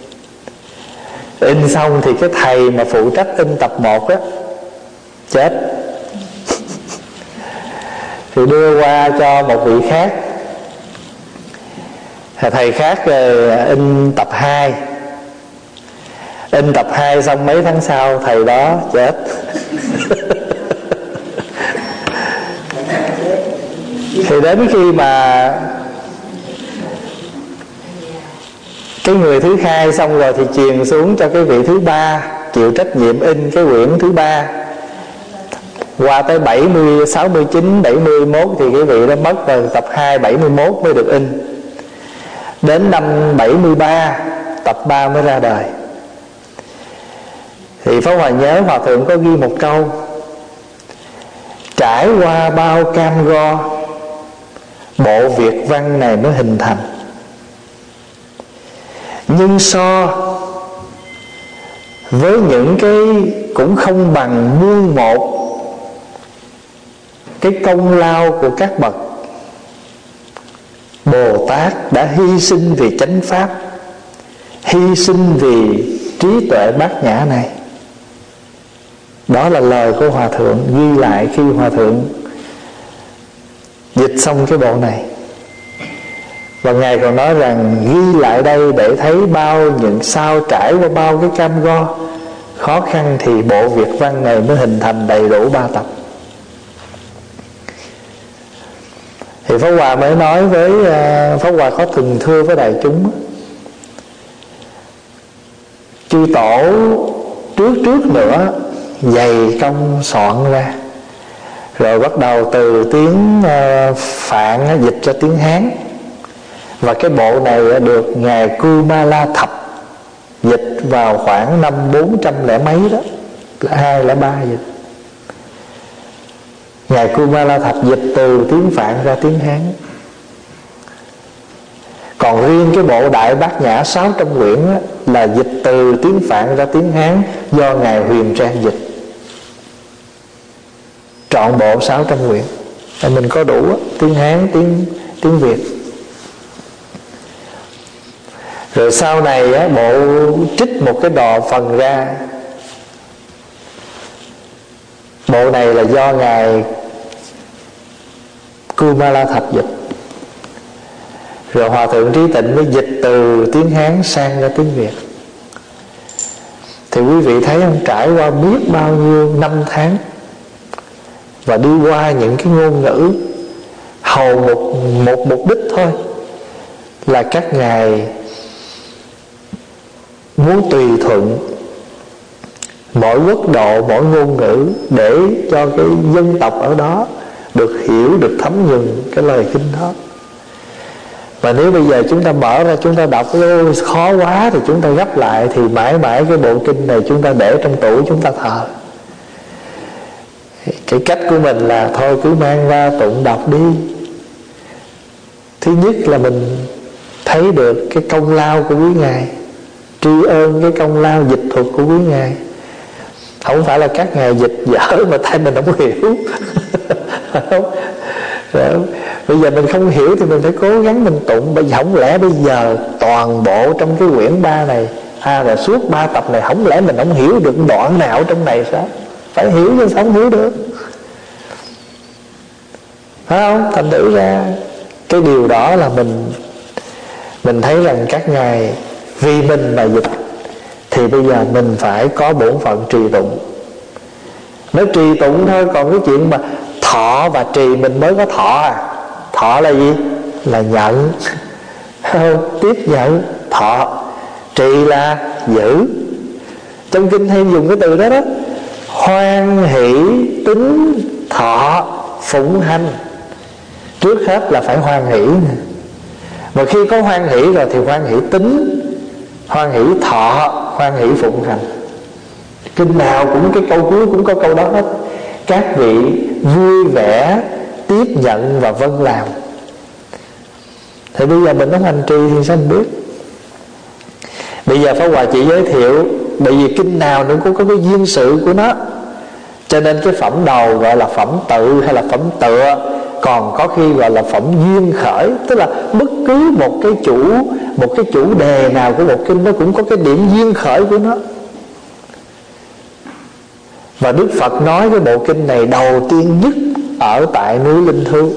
In xong thì cái thầy mà phụ trách in tập 1 á chết. Thì đưa qua cho một vị khác, thầy khác in tập 2. In tập 2 xong mấy tháng sau thầy đó chết. Thì đến khi mà cái người thứ hai xong rồi thì truyền xuống cho cái vị thứ ba chịu trách nhiệm in cái quyển thứ ba. Qua tới 70, 69, 71 thì cái vị đó mất rồi, tập 2 71 mới được in. Đến năm 73 tập 3 mới ra đời. Thì Pháp Hòa nhớ Hòa Thượng có ghi một câu: trải qua bao cam go, bộ Việt văn này mới hình thành. Nhưng so với những cái cũng không bằng muôn một cái công lao của các bậc Bồ Tát đã hy sinh vì chánh pháp, hy sinh vì trí tuệ bát nhã này. Đó là lời của Hòa Thượng ghi lại khi Hòa Thượng dịch xong cái bộ này. Và Ngài còn nói rằng ghi lại đây để thấy bao những sao trải qua bao cái cam go khó khăn thì bộ Việt văn này mới hình thành đầy đủ 3 tập. Thì Pháp Hòa mới nói với Pháp Hòa có từng thưa với đại chúng, chư tổ trước nữa dày công soạn ra, rồi bắt đầu từ tiếng Phạn dịch ra tiếng Hán. Và cái bộ này được Ngài Kumala Thập dịch vào khoảng năm 400 lẻ mấy đó, là 203 dịch. Ngài Kumala Thập dịch từ tiếng Phạn ra tiếng Hán. Còn riêng cái bộ Đại Bát Nhã 600 quyển là dịch từ tiếng Phạn ra tiếng Hán do Ngài Huyền Trang dịch. Trọn bộ 600 quyển là mình có đủ tiếng Hán, tiếng Việt. Rồi sau này bộ trích một cái đò phần ra. Bộ này là do Ngài Kumala Thập dịch. Rồi Hòa Thượng Trí Tịnh mới dịch từ tiếng Hán sang ra tiếng Việt. Thì quý vị thấy không, trải qua biết bao nhiêu năm tháng và đi qua những cái ngôn ngữ hầu một mục đích thôi, là các ngài muốn tùy thuận mỗi quốc độ, mỗi ngôn ngữ, để cho cái dân tộc ở đó được hiểu, được thấm nhuần cái lời kinh đó. Và nếu bây giờ chúng ta mở ra, chúng ta đọc khó quá, thì chúng ta gấp lại, thì mãi mãi cái bộ kinh này chúng ta để trong tủ chúng ta thờ. Cái cách của mình là thôi cứ mang ra tụng đọc đi. Thứ nhất là mình thấy được cái công lao của quý ngài, tri ân cái công lao dịch thuật của quý ngài. Không phải là các ngài dịch dở mà tại mình không hiểu. Bây giờ mình không hiểu thì mình phải cố gắng mình tụng. Bây giờ không lẽ bây giờ toàn bộ trong cái quyển 3 này, rồi suốt 3 tập này, không lẽ mình không hiểu được đoạn nào trong này sao? Phải hiểu chứ sao không hiểu được, phải không? Thành thử ra cái điều đó là mình thấy rằng các ngài vì mình mà dịch, thì bây giờ mình phải có bổn phận trì tụng. Nếu trì tụng thôi, còn cái chuyện mà thọ và trì mình mới có thọ. Thọ là gì? Là nhận, tiếp nhận. Thọ, trì là giữ. Trong kinh hay dùng cái từ đó đó: hoan hỷ tín thọ phụng hành. Trước hết là phải hoan hỷ. Mà khi có hoan hỷ rồi thì hoan hỷ tín, hoan hỷ thọ, hoan hỷ phụng hành. Kinh nào cũng cái câu cuối cũng có câu đó hết: các vị vui vẻ tiếp nhận và vâng làm. Thì bây giờ mình nói hành trì thì sao mình biết? Bây giờ Pháp Hòa chỉ giới thiệu, bởi vì kinh nào nó cũng có cái duyên sự của nó, cho nên cái phẩm đầu gọi là phẩm tự hay là phẩm tựa, còn có khi gọi là phẩm duyên khởi. Tức là bất cứ một cái chủ đề nào của một kinh nó cũng có cái điểm duyên khởi của nó. Và Đức Phật nói cái bộ kinh này đầu tiên nhất ở tại núi Linh Thư.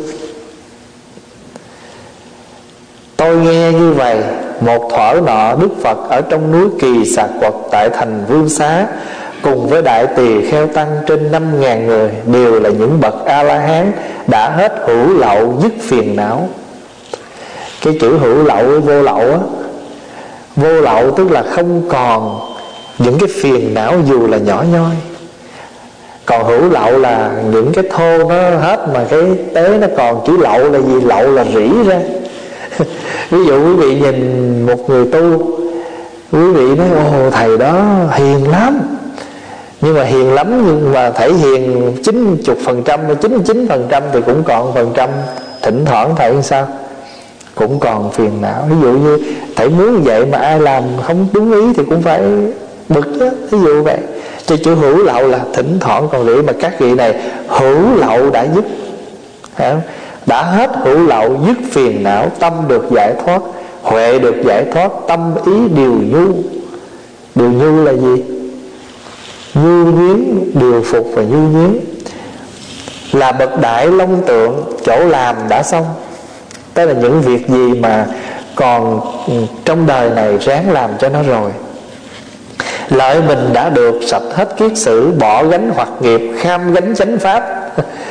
Tôi nghe như vậy: một thuở nọ Đức Phật ở trong núi Kỳ Xà Quật tại thành Vương Xá, cùng với đại tỳ kheo tăng trên 5.000 người, đều là những bậc A-la-hán đã hết hữu lậu dứt phiền não. Cái chữ hữu lậu, vô lậu á, vô lậu tức là không còn những cái phiền não dù là nhỏ nhoi. Còn hữu lậu là những cái thô nó hết, mà cái tế nó còn. Chữ lậu là gì? Lậu là rỉ ra. Ví dụ quý vị nhìn một người tu, quý vị nói: ồ, thầy đó hiền lắm. Nhưng mà hiền lắm, nhưng mà thể hiền 90% hay 99% thì cũng còn phần trăm. Thỉnh thoảng thầy sao? Cũng còn phiền não. Ví dụ như thầy muốn vậy mà ai làm không đúng ý thì cũng phải bực đó. Ví dụ vậy. Cho chữ hữu lậu là thỉnh thoảng còn rỉ, mà các vị này hữu lậu đã dứt, đã hết hữu lậu, dứt phiền não, tâm được giải thoát, huệ được giải thoát, tâm ý điều nhu. Điều nhu là gì? Nhu nhuyến, điều phục và nhu nhuyến. Là bậc đại long tượng, chỗ làm đã xong. Tức là những việc gì mà còn trong đời này ráng làm cho nó rồi. Lợi mình đã được, sạch hết kiết sử, bỏ gánh hoặc nghiệp, kham gánh chánh pháp.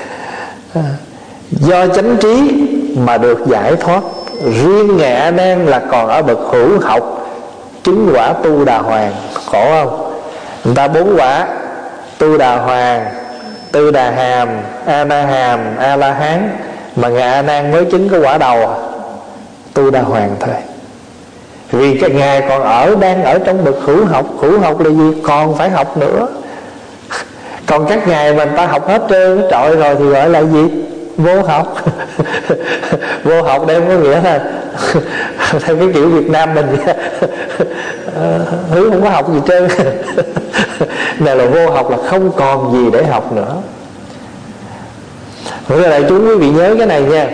Do chánh trí mà được giải thoát. Riêng Ngài A Nan là còn ở bậc hữu học, chứng quả tu đà hoàng. Khổ không? Người ta 4 quả: tu đà hoàng, tư đà hàm, a na hàm, a la hán. Mà Ngài A Nan mới chứng cái quả đầu tu đà hoàng thôi. Vì cái Ngài còn đang ở trong bậc hữu học. Hữu học là gì? Còn phải học nữa. Còn các ngài mà người ta học hết trơn trọi rồi thì gọi là gì? Vô học. Vô học đây có nghĩa là theo cái kiểu Việt Nam mình Hiếu không có học gì trơn. Này là vô học, là không còn gì để học nữa. Rồi đại chúng quý vị nhớ cái này nha.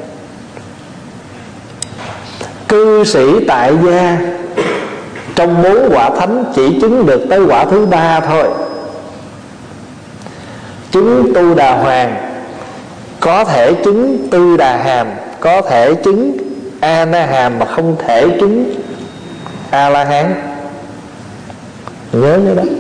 Cư sĩ tại gia trong 4 quả thánh chỉ chứng được tới quả thứ 3 thôi. Chứng tu đà hoàng, có thể chứng tư đà hàm, có thể chứng a na hàm, mà không thể chứng a la hán. Nhớ như đó.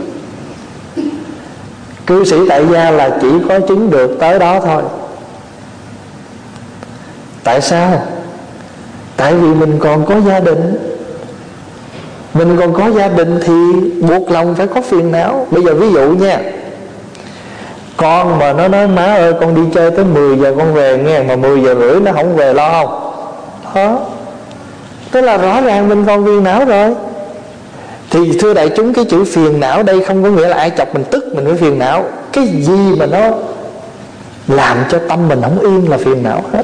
Cư sĩ tại gia là chỉ có chứng được tới đó thôi. Tại sao? Tại vì mình còn có gia đình. Mình còn có gia đình thì buộc lòng phải có phiền não. Bây giờ ví dụ nha, con mà nó nói má ơi con đi chơi tới 10 giờ con về nghe, mà 10 giờ rưỡi nó không về lo không? Đó. Tức là rõ ràng mình còn phiền não rồi. Thì thưa đại chúng, cái chữ phiền não đây không có nghĩa là ai chọc mình tức mình mới phiền não. Cái gì mà nó làm cho tâm mình không yên là phiền não hết.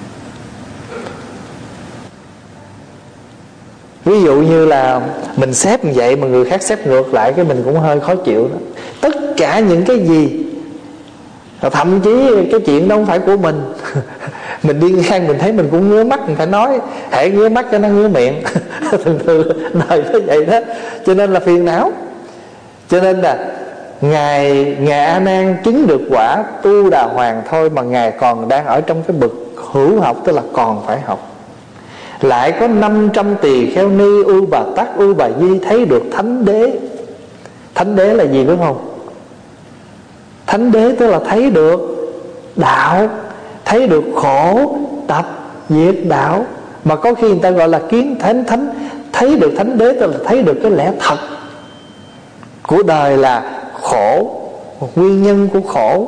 Ví dụ như là mình xếp như vậy mà người khác xếp ngược lại, cái mình cũng hơi khó chịu đó. Tất cả những cái gì, thậm chí cái chuyện đó không phải của mình mình đi ngang mình thấy mình cũng ngứa mắt, mình phải nói hễ ngứa mắt cho nó ngứa miệng thường đời nó vậy đó. Cho nên là phiền não. Cho nên là Ngài A Nan chứng được quả Tu Đà Hoàng thôi mà Ngài còn đang ở trong cái bậc hữu học, tức là còn phải học. Lại có 500 tỳ kheo ni U Bà Tắc U Bà Di thấy được thánh đế. Thánh đế là gì biết không? Thánh đế tức là thấy được đạo, thấy được khổ tập diệt đạo. Mà có khi người ta gọi là kiến thánh. Thấy được thánh đế tức là thấy được cái lẽ thật của đời là khổ, nguyên nhân của khổ,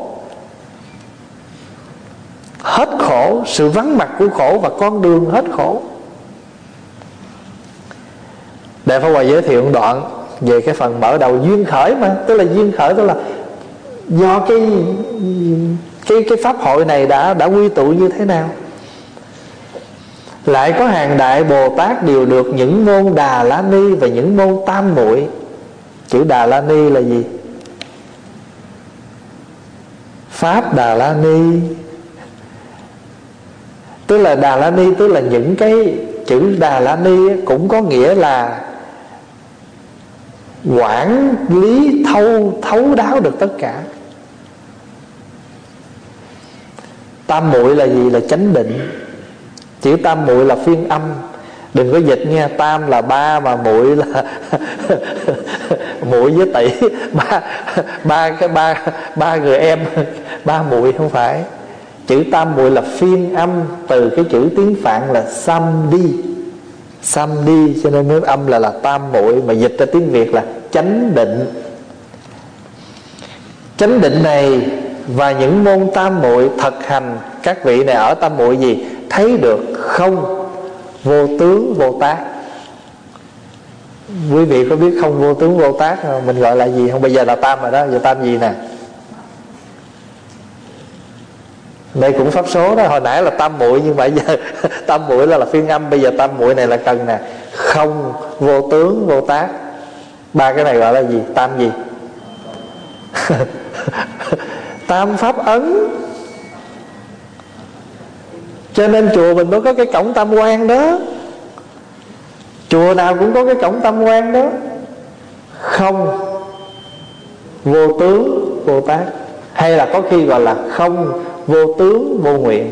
hết khổ, sự vắng mặt của khổ và con đường hết khổ. Đại Pháp Hòa giới thiệu một đoạn về cái phần mở đầu duyên khởi mà. Tức là duyên khởi tức là do cái pháp hội này đã quy tụ như thế nào. Lại có hàng đại Bồ Tát đều được những môn Đà La Ni và những môn Tam Muội. Chữ Đà La Ni là gì? Pháp Đà La Ni. Tức là Đà La Ni tức là những cái chữ Đà La Ni cũng có nghĩa là quản lý thấu đáo được tất cả. Tam muội là gì? Là chánh định. Chữ tam muội là phiên âm, đừng có dịch nha. Tam là ba mà muội là muội với tỷ, ba người em, ba muội không phải. Chữ tam muội là phiên âm từ cái chữ tiếng Phạn là samdi, cho nên mới âm là tam muội, mà dịch ra tiếng Việt là chánh định. Chánh định này và những môn tam muội thực hành, các vị này ở tam muội gì? Thấy được không vô tướng vô tác. Quý vị có biết không vô tướng vô tác không? Mình gọi là gì không? Bây giờ là tam rồi đó. Giờ tam gì nè? Đây cũng pháp số đó. Hồi nãy là tam muội, nhưng mà bây giờ tam muội là phiên âm. Bây giờ tam muội này là cần nè. Không vô tướng vô tác. Ba cái này gọi là gì? Tam gì? Tam pháp ấn. Cho nên chùa mình mới có cái cổng tam quan đó. Chùa nào cũng có cái cổng tam quan đó. Không vô tướng vô tác, hay là có khi gọi là không vô tướng vô nguyện.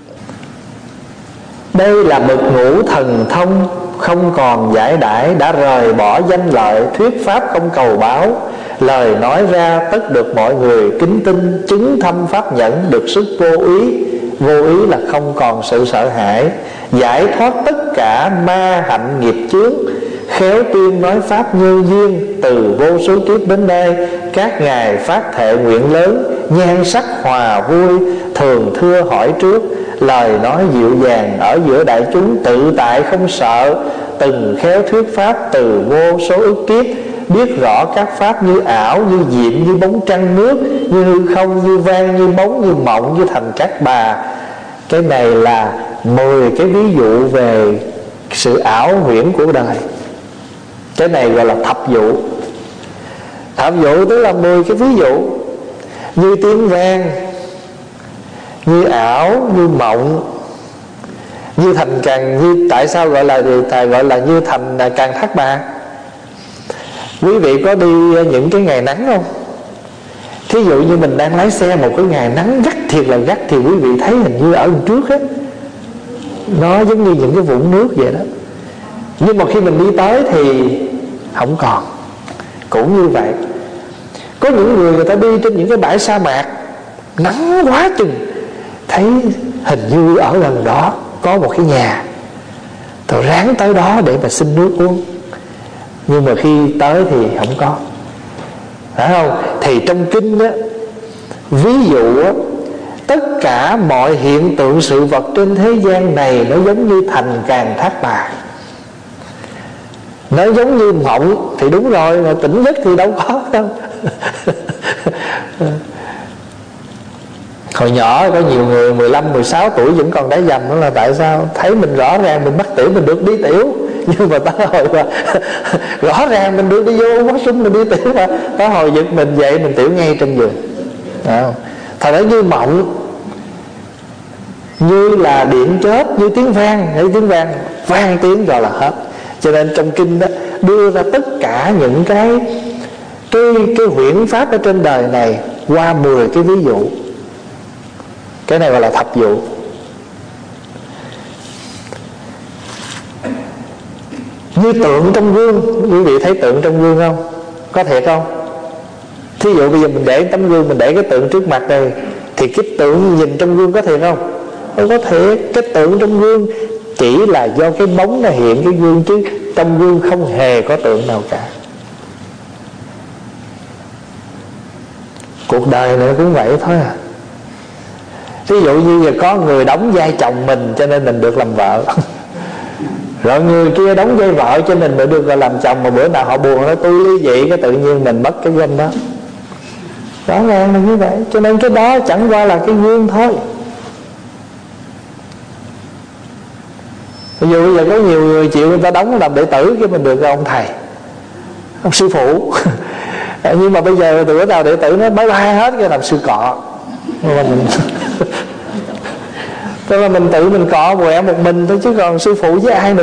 Đây là bậc ngũ thần thông, không còn giải đãi, đã rời bỏ danh lợi, thuyết pháp không cầu báo. Lời nói ra tất được mọi người kính tin, chứng thâm pháp nhẫn, được sức vô ý. Vô ý là không còn sự sợ hãi, giải thoát tất cả ma hạnh nghiệp chướng. Khéo tuyên nói pháp như duyên, từ vô số kiếp đến đây. Các ngài phát thệ nguyện lớn, nhan sắc hòa vui. Thường thưa hỏi trước, lời nói dịu dàng, ở giữa đại chúng tự tại không sợ. Từng khéo thuyết pháp từ vô số ức kiếp, biết rõ các pháp như ảo, như diệm, như bóng trăng nước, như hư không, như vang, như bóng, như mộng, như thành Cát Bà. Cái này là 10 cái ví dụ về sự ảo huyễn của đời. Cái này gọi là thập dụ. Thập dụ tức là 10 cái ví dụ. Như tiếng vang, như ảo, như mộng, như thành Càng. Như tại sao gọi là như thành Càng Thác Bà? Quý vị có đi những cái ngày nắng không? Thí dụ như mình đang lái xe một cái ngày nắng gắt thiệt là gắt, thì quý vị thấy hình như ở đằng trước á, nó giống như những cái vũng nước vậy đó. Nhưng mà khi mình đi tới thì không còn. Cũng như vậy, có những người ta đi trên những cái bãi sa mạc nắng quá chừng, thấy hình như ở gần đó có một cái nhà. tôi ráng tới đó để mà xin nước uống. Nhưng mà khi tới thì không có, phải không? Thì trong kinh á, ví dụ á, tất cả mọi hiện tượng sự vật trên thế gian này nó giống như thành càng thác bà, nó giống như mộng. Thì đúng rồi, mà tỉnh giấc thì đâu có đâu. Hồi nhỏ có nhiều người 15, 16 tuổi vẫn còn đá dầm. Đó là tại sao? Thấy mình rõ ràng mình mắc tiểu, mình được đi tiểu. Nhưng mà tới hồi mà rõ ràng mình được đi vô washroom, mình đi tiểu, mà tới hồi giật mình dậy mình tiểu ngay trên giường. Thật ra như mộng, như là điện chớp, như tiếng vang. Thấy tiếng vang, vang tiếng rồi là hết. Cho nên trong kinh đó đưa ra tất cả những cái huyễn pháp ở trên đời này qua 10 cái ví dụ. Cái này gọi là thập dụ. Như tượng trong gương. Quý vị thấy tượng trong gương không? Có thiệt không? Thí dụ bây giờ mình để tấm gương, mình để cái tượng trước mặt đây, thì cái tượng nhìn trong gương có thiệt không? Không có thiệt. Cái tượng trong gương chỉ là do cái bóng nó hiện cái gương, chứ trong gương không hề có tượng nào cả. Cuộc đời này cũng vậy thôi à. Ví dụ như giờ có người đóng vai chồng mình cho nên mình được làm vợ, rồi người kia đóng vai vợ cho nên mình được gọi làm chồng. Mà bữa nào họ buồn nói tôi ly dị, cái tự nhiên mình mất cái danh đó. Rõ ràng là như vậy. Cho nên cái đó chẳng qua là cái duyên thôi. Ví dụ bây giờ có nhiều người chịu người ta đóng làm đệ tử, cái mình được ông thầy, ông sư phụ. Nhưng mà bây giờ từ bữa nào đệ tử nó bye bye hết, cái làm sư cọ. Mà mình tức là mình tự mình cọ quẹ một mình thôi, chứ còn sư phụ với ai nữa.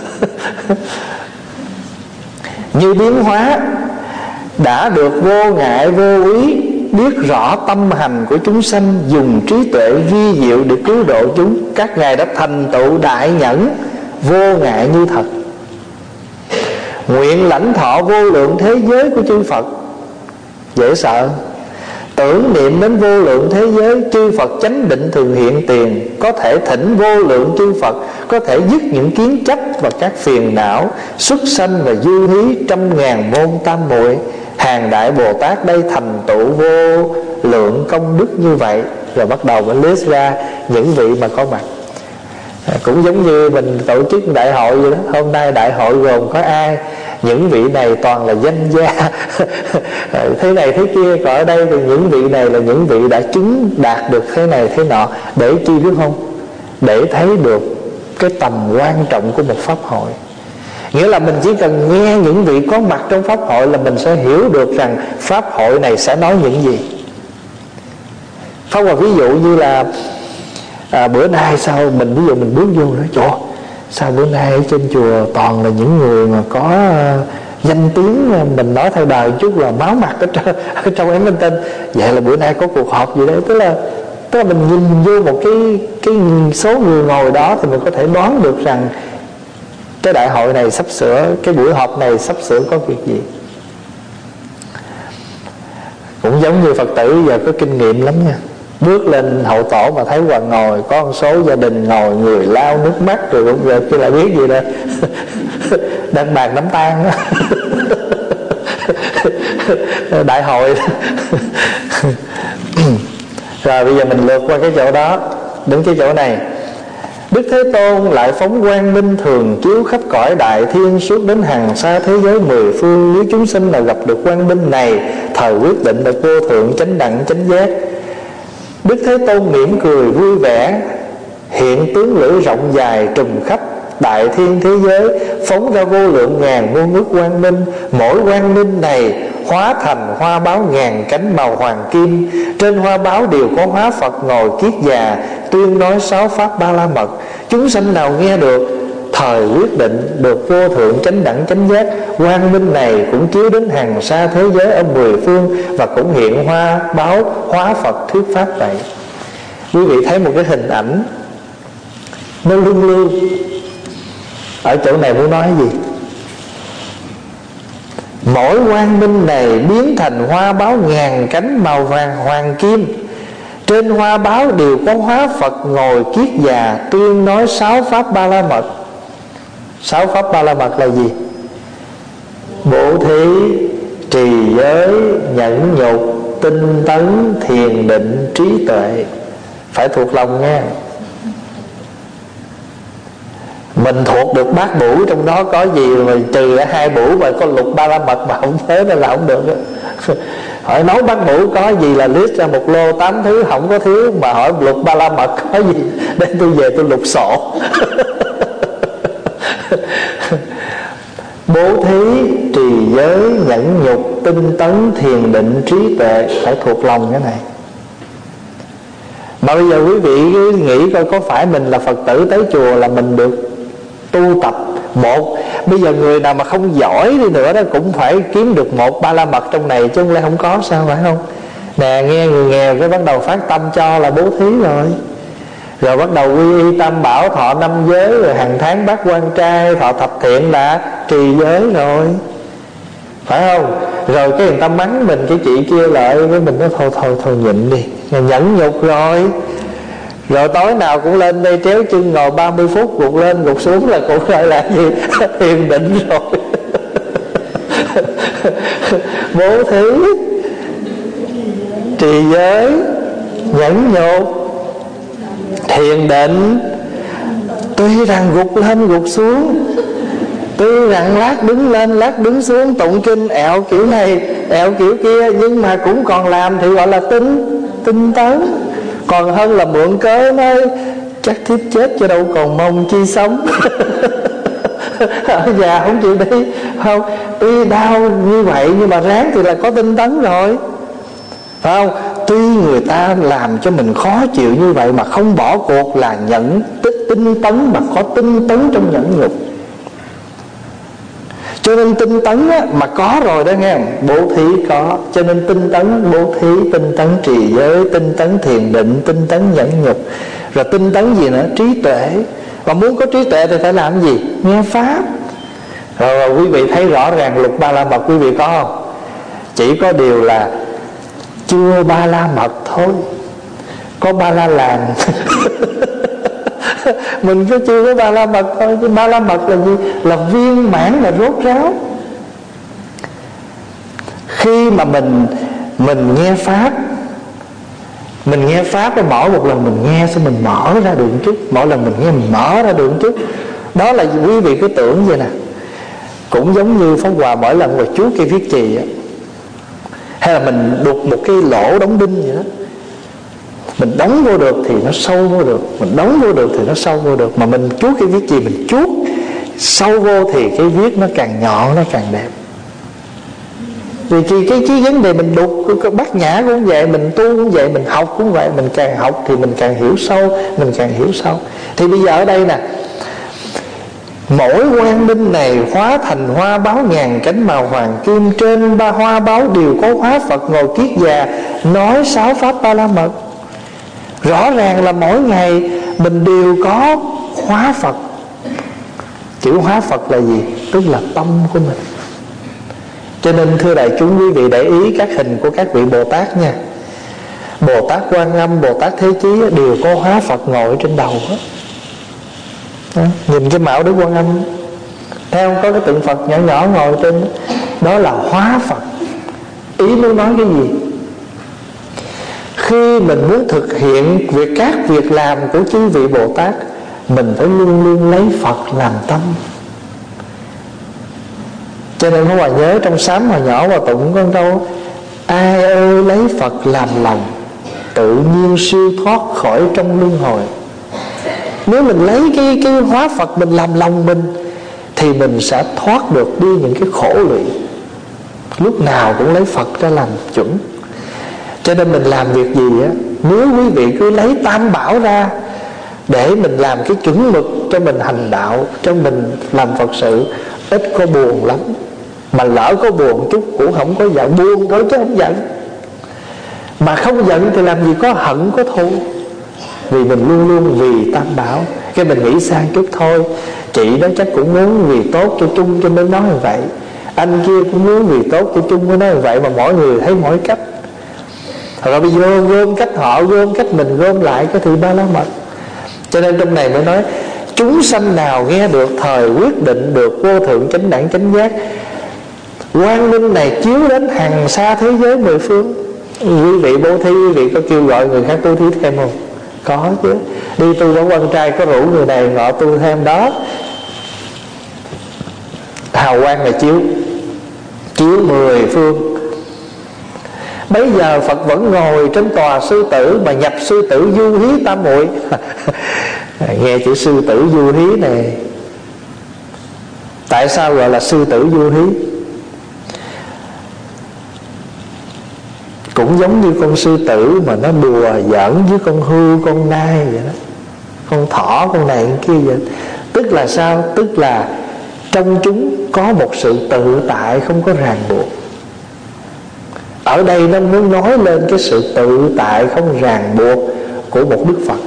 Như biến hóa đã được vô ngại vô úy, biết rõ tâm hành của chúng sanh, dùng trí tuệ vi diệu để cứu độ chúng. Các ngài đã thành tựu đại nhẫn, vô ngại như thật. Nguyện lãnh thọ vô lượng thế giới của chư Phật. Dễ sợ. Tưởng niệm đến vô lượng thế giới, chư Phật chánh định thường hiện tiền. Có thể thỉnh vô lượng chư Phật, có thể dứt những kiến chấp và các phiền não, xuất sanh và dư hí trăm ngàn môn tam muội. Hàng đại Bồ Tát đây thành tựu vô lượng công đức như vậy. Rồi bắt đầu mới list ra những vị mà có mặt. Cũng giống như mình tổ chức đại hội vậy đó. Hôm nay đại hội gồm có ai? Những vị này toàn là danh gia thế này thế kia. Còn ở đây thì những vị này là những vị đã chứng đạt được thế này thế nọ. Để chi biết không? Để thấy được cái tầm quan trọng của một pháp hội. Nghĩa là mình chỉ cần nghe những vị có mặt trong pháp hội là mình sẽ hiểu được rằng pháp hội này sẽ nói những gì. Phong vào ví dụ như là bữa nay sao mình, ví dụ mình bước vô nói trời, sao bữa nay ở trên chùa toàn là những người mà có danh tiếng, mình nói theo đời chút là máu mặt ở trong ém minh tinh. Vậy là bữa nay có cuộc họp gì đấy. Tức là mình nhìn vô một cái số người ngồi đó thì mình có thể đoán được rằng cái đại hội này sắp sửa, cái buổi họp này sắp sửa có việc gì. Cũng giống như Phật tử giờ có kinh nghiệm lắm nha. Bước lên hậu tổ mà thấy Hoàng ngồi, có một số gia đình ngồi người lao nước mắt, rồi cũng giờ chứ lại biết gì đây. Đang bàn đám tang đó. Đại hội. Rồi bây giờ mình lượt qua cái chỗ đó. Đến cái chỗ này, Đức Thế Tôn lại phóng quang minh thường chiếu khắp cõi đại thiên, suốt đến hàng xa thế giới mười phương. Nếu chúng sinh nào gặp được quang minh này, thời quyết định là vô thượng chánh đẳng chánh giác. Đức Thế Tôn mỉm cười vui vẻ, hiện tướng lưỡi rộng dài trùm khắp đại thiên thế giới, phóng ra vô lượng ngàn ngôn ngữ quang minh. Mỗi quang minh này hóa thành hoa báo ngàn cánh màu hoàng kim. Trên hoa báo đều có hóa Phật ngồi kiết già, tuyên nói 6 pháp ba la mật. Chúng sanh nào nghe được, thời quyết định được vô thượng chánh đẳng chánh giác. Quang minh này cũng chiếu đến hàng xa thế giới ở mười phương, và cũng hiện hoa báo hóa Phật thuyết pháp vậy. Quý vị thấy một cái hình ảnh nó lung lưu. Ở chỗ này muốn nói gì? Mỗi quang minh này biến thành hoa báo ngàn cánh màu vàng hoàng kim. Trên hoa báo đều có hóa Phật ngồi kiết già, tuyên nói 6 pháp ba la mật. 6 pháp ba la mật là gì? Bố thí, trì giới, nhẫn nhục, tinh tấn, thiền định, trí tuệ. Phải thuộc lòng nha. Mình thuộc được bát bủ, trong đó có gì mà trừ ra 2 bủ và có lục ba la mật mà không thế nên là không được. Hỏi nói bát bủ có gì là list ra một lô 8 thứ không có thiếu, mà hỏi lục ba la mật có gì để tôi về tôi lục sổ. Bố thí, trì giới, nhẫn nhục, tinh tấn, thiền định, trí tuệ. Phải thuộc lòng cái này. Mà bây giờ quý vị cứ nghĩ coi có phải mình là Phật tử tới chùa là mình được tu tập một. Bây giờ người nào mà không giỏi đi nữa đó cũng phải kiếm được một ba la mật trong này, chứ không lẽ không có sao, phải không? Nè, nghe người nghèo cái bắt đầu phát tâm cho là bố thí rồi. Rồi bắt đầu quy y tam bảo, thọ 5 giới, rồi hàng tháng bát quan trai, thọ thập thiện đã trì giới rồi, phải không? Rồi cái người ta mắng mình, cái chị kia lại với mình nói thôi nhịn đi, nhẫn nhục rồi. Rồi tối nào cũng lên đây tréo chân ngồi 30 phút, gục lên gục xuống là cũng lại là gì? Thiền định rồi. Bố thí, trì giới, nhẫn nhục, thiền định. Tuy rằng gục lên gục xuống, tuy rằng lát đứng lên lát đứng xuống, tụng kinh ẹo kiểu này ẹo kiểu kia, nhưng mà cũng còn làm thì gọi là tinh tấn. Còn hơn là mượn cớ nói chắc thiếp chết cho đâu còn mong chi sống. Ở già không chịu đi. Không, tuy đau như vậy nhưng mà ráng thì là có tinh tấn rồi, phải không? Tuy người ta làm cho mình khó chịu như vậy mà không bỏ cuộc là tinh tấn, mà có tinh tấn trong nhẫn nhục. Cho nên tinh tấn á, mà có rồi đó nghe, bố thí có. Cho nên tinh tấn bố thí, tinh tấn trì giới, tinh tấn thiền định, tinh tấn nhẫn nhục. Rồi tinh tấn gì nữa? Trí tuệ. Và muốn có trí tuệ thì phải làm gì? Nghe pháp. Rồi quý vị thấy rõ ràng lục ba la mật quý vị có không? Chỉ có điều là chưa ba la mật thôi, có ba la làng. Mình cứ chưa có ba la mật thôi. Chứ ba la mật là gì? Là viên mãn, là rốt ráo. Khi mà mình nghe pháp, mình nghe pháp đó, mỗi một lần mình nghe xong mình mở ra được một chút, mỗi lần mình nghe mình mở ra được một chút. Đó là quý vị cứ tưởng vậy nè. Cũng giống như Pháp Hòa mỗi lần mà chuốt cây viết chì á, hay là mình đục một cái lỗ đóng đinh vậy đó, mình đóng vô được thì nó sâu vô được, mình đóng vô được thì nó sâu vô được. Mà mình chuốt cái viết chì, mình chuốt sâu vô thì cái viết nó càng nhọn, nó càng đẹp. Vì cái vấn đề mình đục bát nhã cũng vậy, mình tu cũng vậy, mình học cũng vậy. Mình càng học thì mình càng hiểu sâu, mình càng hiểu sâu. Thì bây giờ ở đây nè, mỗi quang minh này hóa thành hoa báo ngàn cánh màu hoàng kim, trên ba hoa báo đều có hóa Phật ngồi kiết già, nói 6 pháp ba la mật. Rõ ràng là mỗi ngày mình đều có hóa Phật. Chữ hóa Phật là gì? Tức là tâm của mình. Cho nên thưa đại chúng, quý vị để ý các hình của các vị Bồ Tát nha. Bồ Tát Quan Âm, Bồ Tát Thế Chí đều có hóa Phật ngồi trên đầu hết. Nhìn cái mạo Đức Quan Âm, thấy không? Có cái tượng Phật nhỏ nhỏ ngồi trên đó. Đó là hóa Phật. Ý muốn nói cái gì? Khi mình muốn thực hiện các việc làm của chư vị Bồ Tát, mình phải luôn luôn lấy Phật làm tâm. Cho nên Pháp Hòa nhớ trong sám hồi nhỏ và tụng con câu: ai ơi lấy Phật làm lòng, tự nhiên siêu thoát khỏi trong luân hồi. Nếu mình lấy cái hóa Phật mình làm lòng mình, thì mình sẽ thoát được đi những cái khổ lụy. Lúc nào cũng lấy Phật ra làm chuẩn. Cho nên mình làm việc gì á, nếu quý vị cứ lấy tam bảo ra để mình làm cái chuẩn mực cho mình hành đạo, cho mình làm Phật sự, ít có buồn lắm. Mà lỡ có buồn chút cũng không có giận, buồn thôi chứ không giận. Mà không giận thì làm gì có hận, có thù. Vì mình luôn luôn vì tam bảo. Cái mình nghĩ sang chút thôi, chị đó chắc cũng muốn vì tốt cho chung cho nên nói như vậy, anh kia cũng muốn vì tốt cho chung mới nói như vậy. Mà mỗi người thấy mỗi cách. Rồi bây giờ gom cách họ, gom cách mình, gom lại cái thì ba la mật. Cho nên trong này mới nói chúng sanh nào nghe được thời quyết định được vô thượng chánh đẳng chánh giác. Quang minh này chiếu đến hàng xa thế giới mười phương. Quý vị bố thí, quý vị có kêu gọi người khác bố thí thêm không? Có chứ. Đi tu Bảo Quan Trai có rủ người này họ tu thêm đó. Hào quang này chiếu mười phương. Bây giờ Phật vẫn ngồi trên tòa sư tử mà nhập sư tử du hí tam muội. Nghe chữ sư tử du hí này. Tại sao gọi là sư tử du hí? Cũng giống như con sư tử mà nó đùa giỡn với con hươu, con nai vậy đó, con thỏ, con này con kia vậy. Tức là sao? Tức là trong chúng có một sự tự tại không có ràng buộc. Ở đây nó muốn nói lên cái sự tự tại không ràng buộc của một Đức Phật.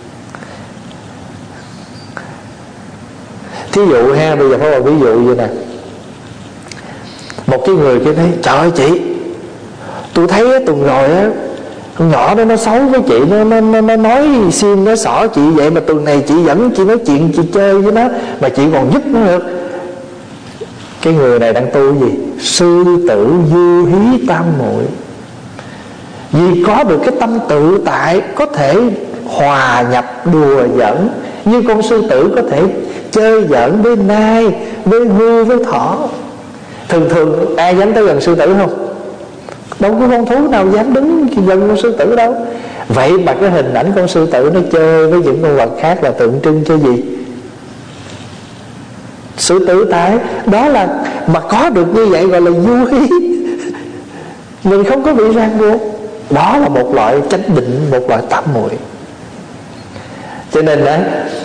Thí dụ ha, bây giờ phải là ví dụ vậy nè. Một cái người kia thấy: trời ơi chị, tôi thấy tuần rồi á, con nhỏ đó nó xấu với chị, nó nói xiên nó xỏ chị vậy, mà tuần này chị dẫn chị nói chuyện, chị chơi với nó, mà chị còn giúp nó được. Cái người này đang tu gì? Sư tử du hí tam muội. Vì có được cái tâm tự tại, có thể hòa nhập đùa giỡn, như con sư tử có thể chơi giỡn với nai, với hươu, với thỏ. Thường ai dám tới gần sư tử không? Đâu có con thú nào dám đứng gần con sư tử đâu. Vậy mà cái hình ảnh con sư tử nó chơi với những con vật khác là tượng trưng cho gì? Sự tự tại. Đó là mà có được như vậy gọi là du hí. Mình không có bị ràng buộc. Đó là một loại chánh định, một loại tam muội. Cho nên đấy,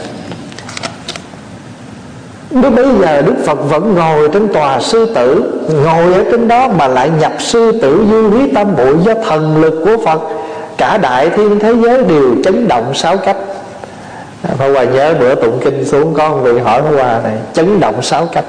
lúc bấy giờ Đức Phật vẫn ngồi trên tòa sư tử, ngồi ở trên đó mà lại nhập sư tử du hí tam muội. Do thần lực của Phật, cả đại thiên thế giới đều chấn động sáu cách. Pháp Hòa nhớ bữa tụng kinh xuống có một vị hỏi Pháp Hòa này: chấn động sáu cách.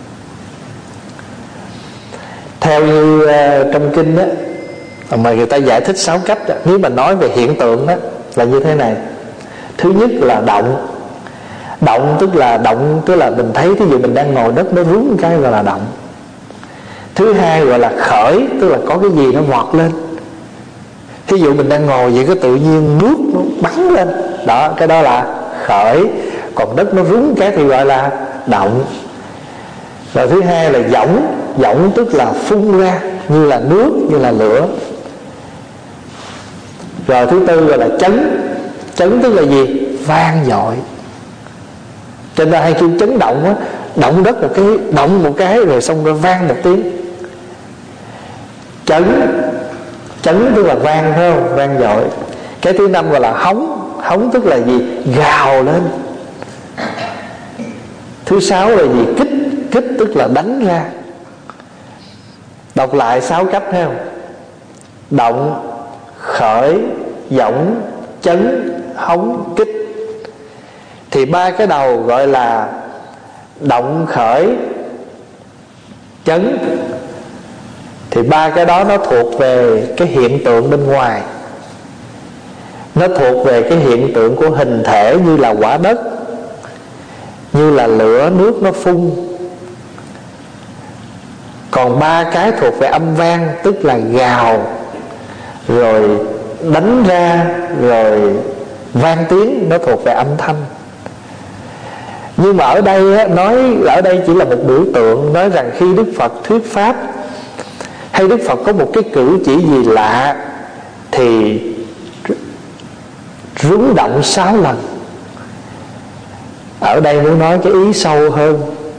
Theo như trong kinh đó, mà người ta giải thích sáu cách đó, nếu mà nói về hiện tượng đó là như thế này. Thứ nhất là động. Động tức là mình thấy, thí dụ mình đang ngồi đất nó rúng cái gọi là động. Thứ hai gọi là khởi, tức là có cái gì nó vọt lên. Thí dụ mình đang ngồi vậy, có tự nhiên nước nó bắn lên, đó, cái đó là khởi. Còn đất nó rúng cái thì gọi là động. Rồi thứ hai là dõng. Dõng tức là phun ra, như là nước, như là lửa. Rồi thứ tư gọi là chấn. Chấn tức là gì? Vang dội. Cho nên hay kêu chấn động á, động đất một cái, động một cái rồi xong rồi vang một tiếng. Chấn tức là vang, phải không? Vang dội. Cái thứ năm gọi là hống. Hống tức là gì? Gào lên. Thứ sáu là gì? Kích. Kích tức là đánh ra. Đọc lại sáu cách thấy không? Động, khởi, dõng, chấn, hống, kích. Thì ba cái đầu gọi là động, khởi, chấn. Thì ba cái đó nó thuộc về cái hiện tượng bên ngoài. Nó thuộc về cái hiện tượng của hình thể, như là quả đất, như là lửa, nước nó phun. Còn ba cái thuộc về âm vang, tức là gào, rồi đánh ra, rồi vang tiếng, nó thuộc về âm thanh. Nhưng mà ở đây á, nói ở đây chỉ là một biểu tượng, nói rằng khi Đức Phật thuyết pháp, hay Đức Phật có một cái cử chỉ gì lạ, thì rúng động 6 lần. Ở đây muốn nói cái ý sâu hơn,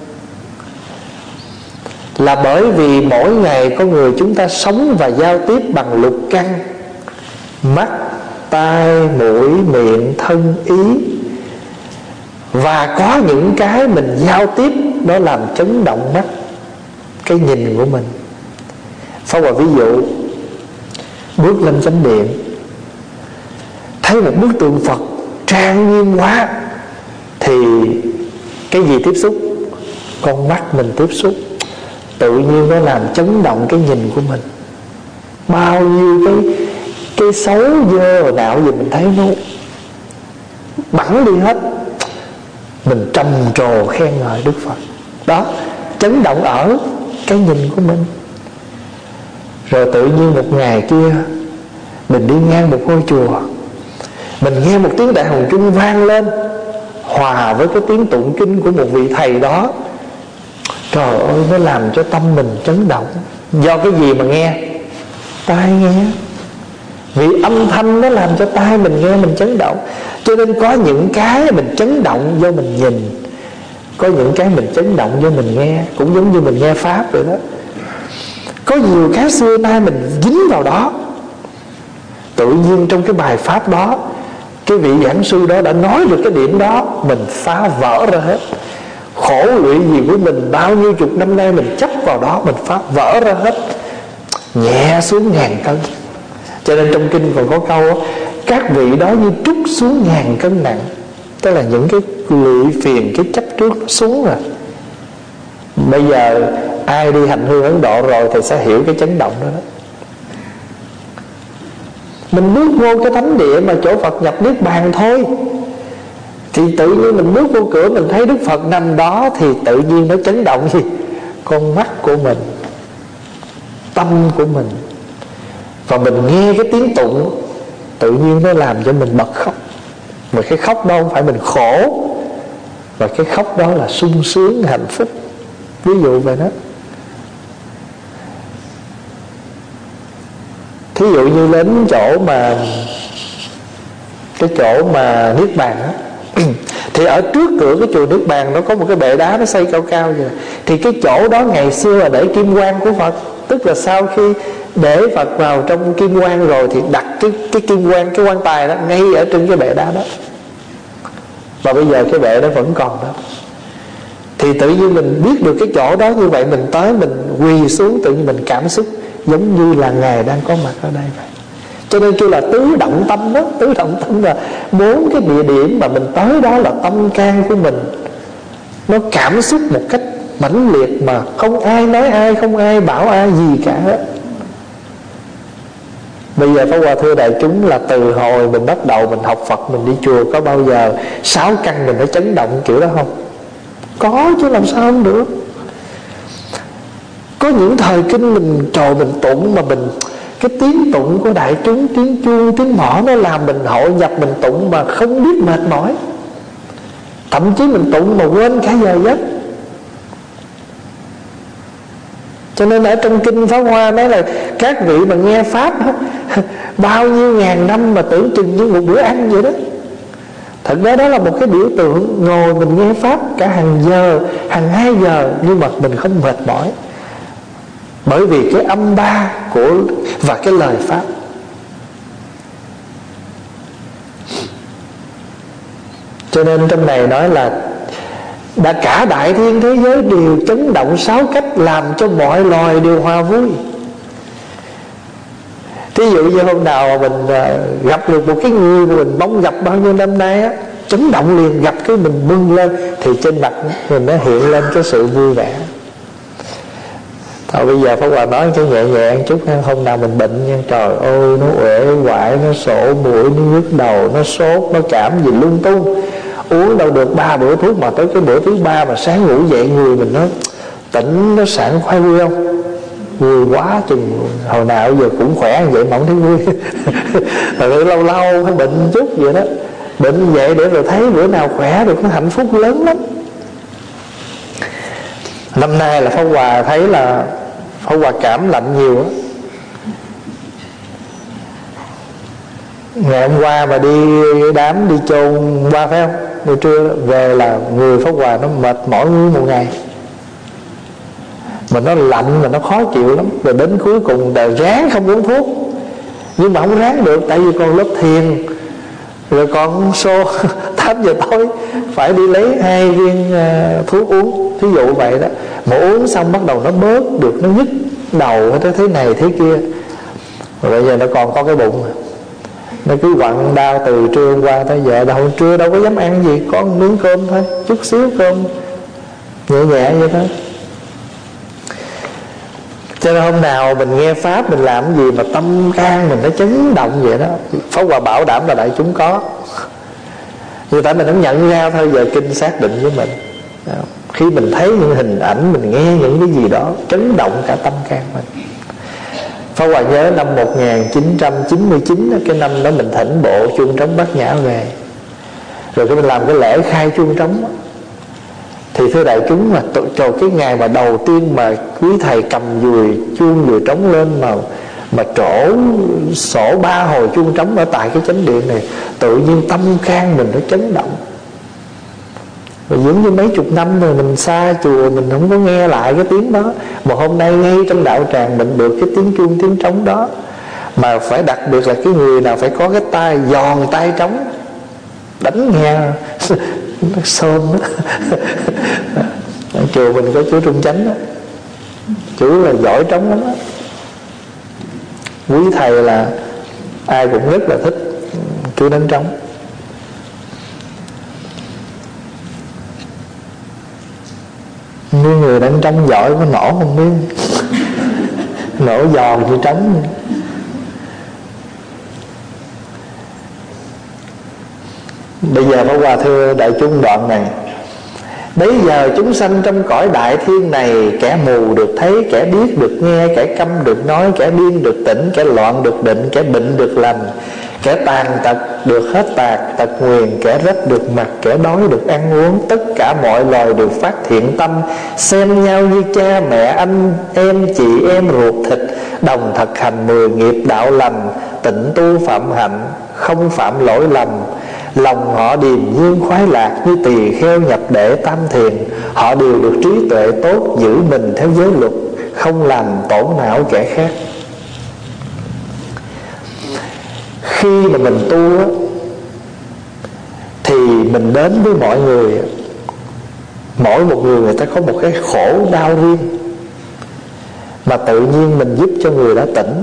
là bởi vì mỗi ngày con người chúng ta sống và giao tiếp bằng lục căn: mắt, tai, mũi, miệng, thân, ý. Và có những cái mình giao tiếp nó làm chấn động mắt, cái nhìn của mình. Pháp Hòa ví dụ, bước lên chánh điện, thấy một bức tượng Phật trang nghiêm quá, thì cái gì tiếp xúc? Con mắt mình tiếp xúc, tự nhiên nó làm chấn động cái nhìn của mình. Bao nhiêu cái xấu dơ nào gì mình thấy nó bẵng đi hết. mình trầm trồ khen ngợi Đức Phật. Đó, chấn động ở cái nhìn của mình. Rồi tự nhiên một ngày kia, mình đi ngang một ngôi chùa, mình nghe một tiếng đại hồng trung vang lên, hòa với cái tiếng tụng kinh của một vị thầy đó. Trời ơi, nó làm cho tâm mình chấn động. Do cái gì mà nghe? Tai nghe. Vì âm thanh nó làm cho tai mình nghe mình chấn động. Cho nên có những cái mình chấn động do mình nhìn, có những cái mình chấn động do mình nghe. Cũng giống như mình nghe Pháp vậy đó. Có nhiều cái xưa nay mình dính vào đó. Tự nhiên trong cái bài Pháp đó, cái vị giảng sư đó đã nói được cái điểm đó, mình phá vỡ ra hết. Khổ lụy gì của mình bao nhiêu chục năm nay mình chấp vào đó, mình phá vỡ ra hết. Nhẹ xuống ngàn cân. Cho nên trong kinh còn có câu: các vị đó như trút xuống ngàn cân nặng. Tức là những cái lụy phiền, cái chấp trước nó xuống rồi. Bây giờ ai đi hành hương Ấn Độ rồi thì sẽ hiểu cái chấn động đó đó. Mình bước vô cái thánh địa mà chỗ Phật nhập Niết Bàn thôi, thì tự nhiên mình bước vô cửa, mình thấy Đức Phật nằm đó, thì tự nhiên nó chấn động gì? Con mắt của mình, tâm của mình. Và mình nghe cái tiếng tụng, tự nhiên nó làm cho mình bật khóc. Mà cái khóc đó không phải mình khổ, và cái khóc đó là sung sướng, hạnh phúc. Ví dụ vậy đó. Thí dụ như đến chỗ mà cái chỗ mà Niết Bàn á, thì ở trước cửa cái chùa Niết Bàn nó có một cái bệ đá nó xây cao cao vậy. Thì cái chỗ đó ngày xưa là để kim quan của Phật. Tức là sau khi để Phật vào trong kim quan rồi thì đặt cái kim quan, cái quan tài đó ngay ở trên cái bệ đá đó. Và bây giờ cái bệ đó vẫn còn đó. Thì tự nhiên mình biết được cái chỗ đó như vậy, mình tới mình quỳ xuống, tự nhiên mình cảm xúc giống như là Ngài đang có mặt ở đây vậy. Cho nên kêu là tứ động tâm đó. Tứ động tâm là 4 cái địa điểm mà mình tới đó là tâm can của mình nó cảm xúc một cách mãnh liệt mà không ai nói ai, không ai bảo ai gì cả hết. Bây giờ Pháp Hòa thưa đại chúng là từ hồi mình bắt đầu mình học Phật, mình đi chùa, có bao giờ 6 căn mình nó chấn động kiểu đó không? Có chứ, làm sao không được. Có những thời kinh mình trò mình tụng mà mình, cái tiếng tụng của đại chúng, tiếng chuông, tiếng mõ nó làm mình hội nhập, mình tụng mà không biết mệt mỏi. Thậm chí mình tụng mà quên cả giờ giấc. Cho nên ở trong kinh Pháp Hoa nói là các vị mà nghe Pháp bao nhiêu ngàn năm mà tưởng chừng như một bữa ăn vậy đó. Thật ra đó là một cái biểu tượng. Ngồi mình nghe Pháp cả hàng giờ, hàng 2 giờ, nhưng mà mình không mệt mỏi, bởi vì cái âm ba của và cái lời Pháp. Cho nên trong này nói là đã cả đại thiên thế giới đều chấn động 6 cách, làm cho mọi loài đều hòa vui. Thí dụ như hôm nào mà mình gặp được một cái người mà mình mong gặp bao nhiêu năm nay á, chấn động liền, gặp cái mình mừng lên, thì trên mặt mình nó hiện lên cái sự vui vẻ. Thôi bây giờ Pháp Hòa nói cái nhẹ nhẹ một chút nha. Hôm nào mình bệnh nha, trời ơi nó uể oải, nó sổ mũi, nó nhức đầu, nó sốt, nó cảm gì lung tung, uống đâu được 3 bữa thuốc, mà tới cái bữa thứ 3 mà sáng ngủ dậy người mình nó tỉnh, nó sảng khoái, vui không? Vui quá chừng. Hồi nào giờ cũng khỏe vậy mà không thấy vui. Rồi lâu lâu phải bệnh chút vậy đó. Bệnh vậy để rồi thấy bữa nào khỏe được, nó hạnh phúc lớn lắm. Năm nay là Pháp Hòa thấy là Pháp Hòa cảm lạnh nhiều á. Ngày hôm qua mà đi đám đi chôn qua phải không? Buổi trưa về là người Pháp Hòa nó mệt mỏi nguyên một ngày, mà nó lạnh mà nó khó chịu lắm. Rồi đến cuối cùng đều ráng không uống thuốc, nhưng mà không ráng được, tại vì còn lớp thiền, rồi còn xô 8 giờ tối phải đi lấy 2 viên thuốc uống, thí dụ vậy đó. Mà uống xong bắt đầu nó bớt được, nó nhức đầu hay thế này thế kia. Rồi bây giờ nó còn có cái bụng, nó cứ quặn đau từ trưa hôm qua tới giờ. Đầu trưa đâu có dám ăn gì, có một miếng cơm thôi, chút xíu cơm nhẹ nhẹ vậy thôi. Cho nên hôm nào mình nghe Pháp, mình làm cái gì mà tâm can mình nó chấn động vậy đó, Pháp Hòa bảo đảm là đại chúng có. Người ta mình không nhận ra thôi, giờ kinh xác định với mình. Khi mình thấy những hình ảnh, mình nghe những cái gì đó chấn động cả tâm can mình. Pháp Hòa nhớ năm 1999, cái năm đó mình thỉnh bộ chuông trống Bát Nhã về, rồi cái mình làm cái lễ khai chuông trống. Thì thưa đại chúng, mà trời, cái ngày mà đầu tiên mà quý thầy cầm dùi chuông dùi trống lên mà trổ sổ 3 hồi chuông trống ở tại cái chánh điện này, tự nhiên tâm can mình nó chấn động. Rồi giống như mấy chục năm rồi mình xa chùa, mình không có nghe lại cái tiếng đó, mà hôm nay ngay trong đạo tràng mình được cái tiếng chuông tiếng trống đó. Mà phải đặc biệt là cái người nào phải có cái tay giòn tay trống, đánh nghe nó sơn đó. Chùa mình có chú Trung Chánh đó, chú là giỏi trống lắm đó. Quý thầy là ai cũng rất là thích chú đánh trống. Như người đánh trống giỏi có nổ không biết. Nổ giòn như trống. Bây giờ Pháp Hòa thưa đại chúng đoạn này: bấy giờ chúng sanh trong cõi đại thiên này, kẻ mù được thấy, kẻ điếc được nghe, kẻ câm được nói, kẻ điên được tỉnh, kẻ loạn được định, kẻ bệnh được lành, kẻ tàn tật được hết tật nguyền, kẻ rách được mặc, kẻ đói được ăn uống. Tất cả mọi loài đều phát thiện tâm, xem nhau như cha mẹ, anh em chị em ruột thịt, đồng thực hành 10 nghiệp đạo lành, tịnh tu phạm hạnh, không phạm lỗi lầm. Lòng họ điềm nhiên khoái lạc, như tỳ kheo nhập đệ tam thiền. Họ đều được trí tuệ tốt, giữ mình theo giới luật, không làm tổn não kẻ khác. Khi mà mình tu á, thì mình đến với mọi người, mỗi một người ta có một cái khổ đau riêng, mà tự nhiên mình giúp cho người đó tỉnh.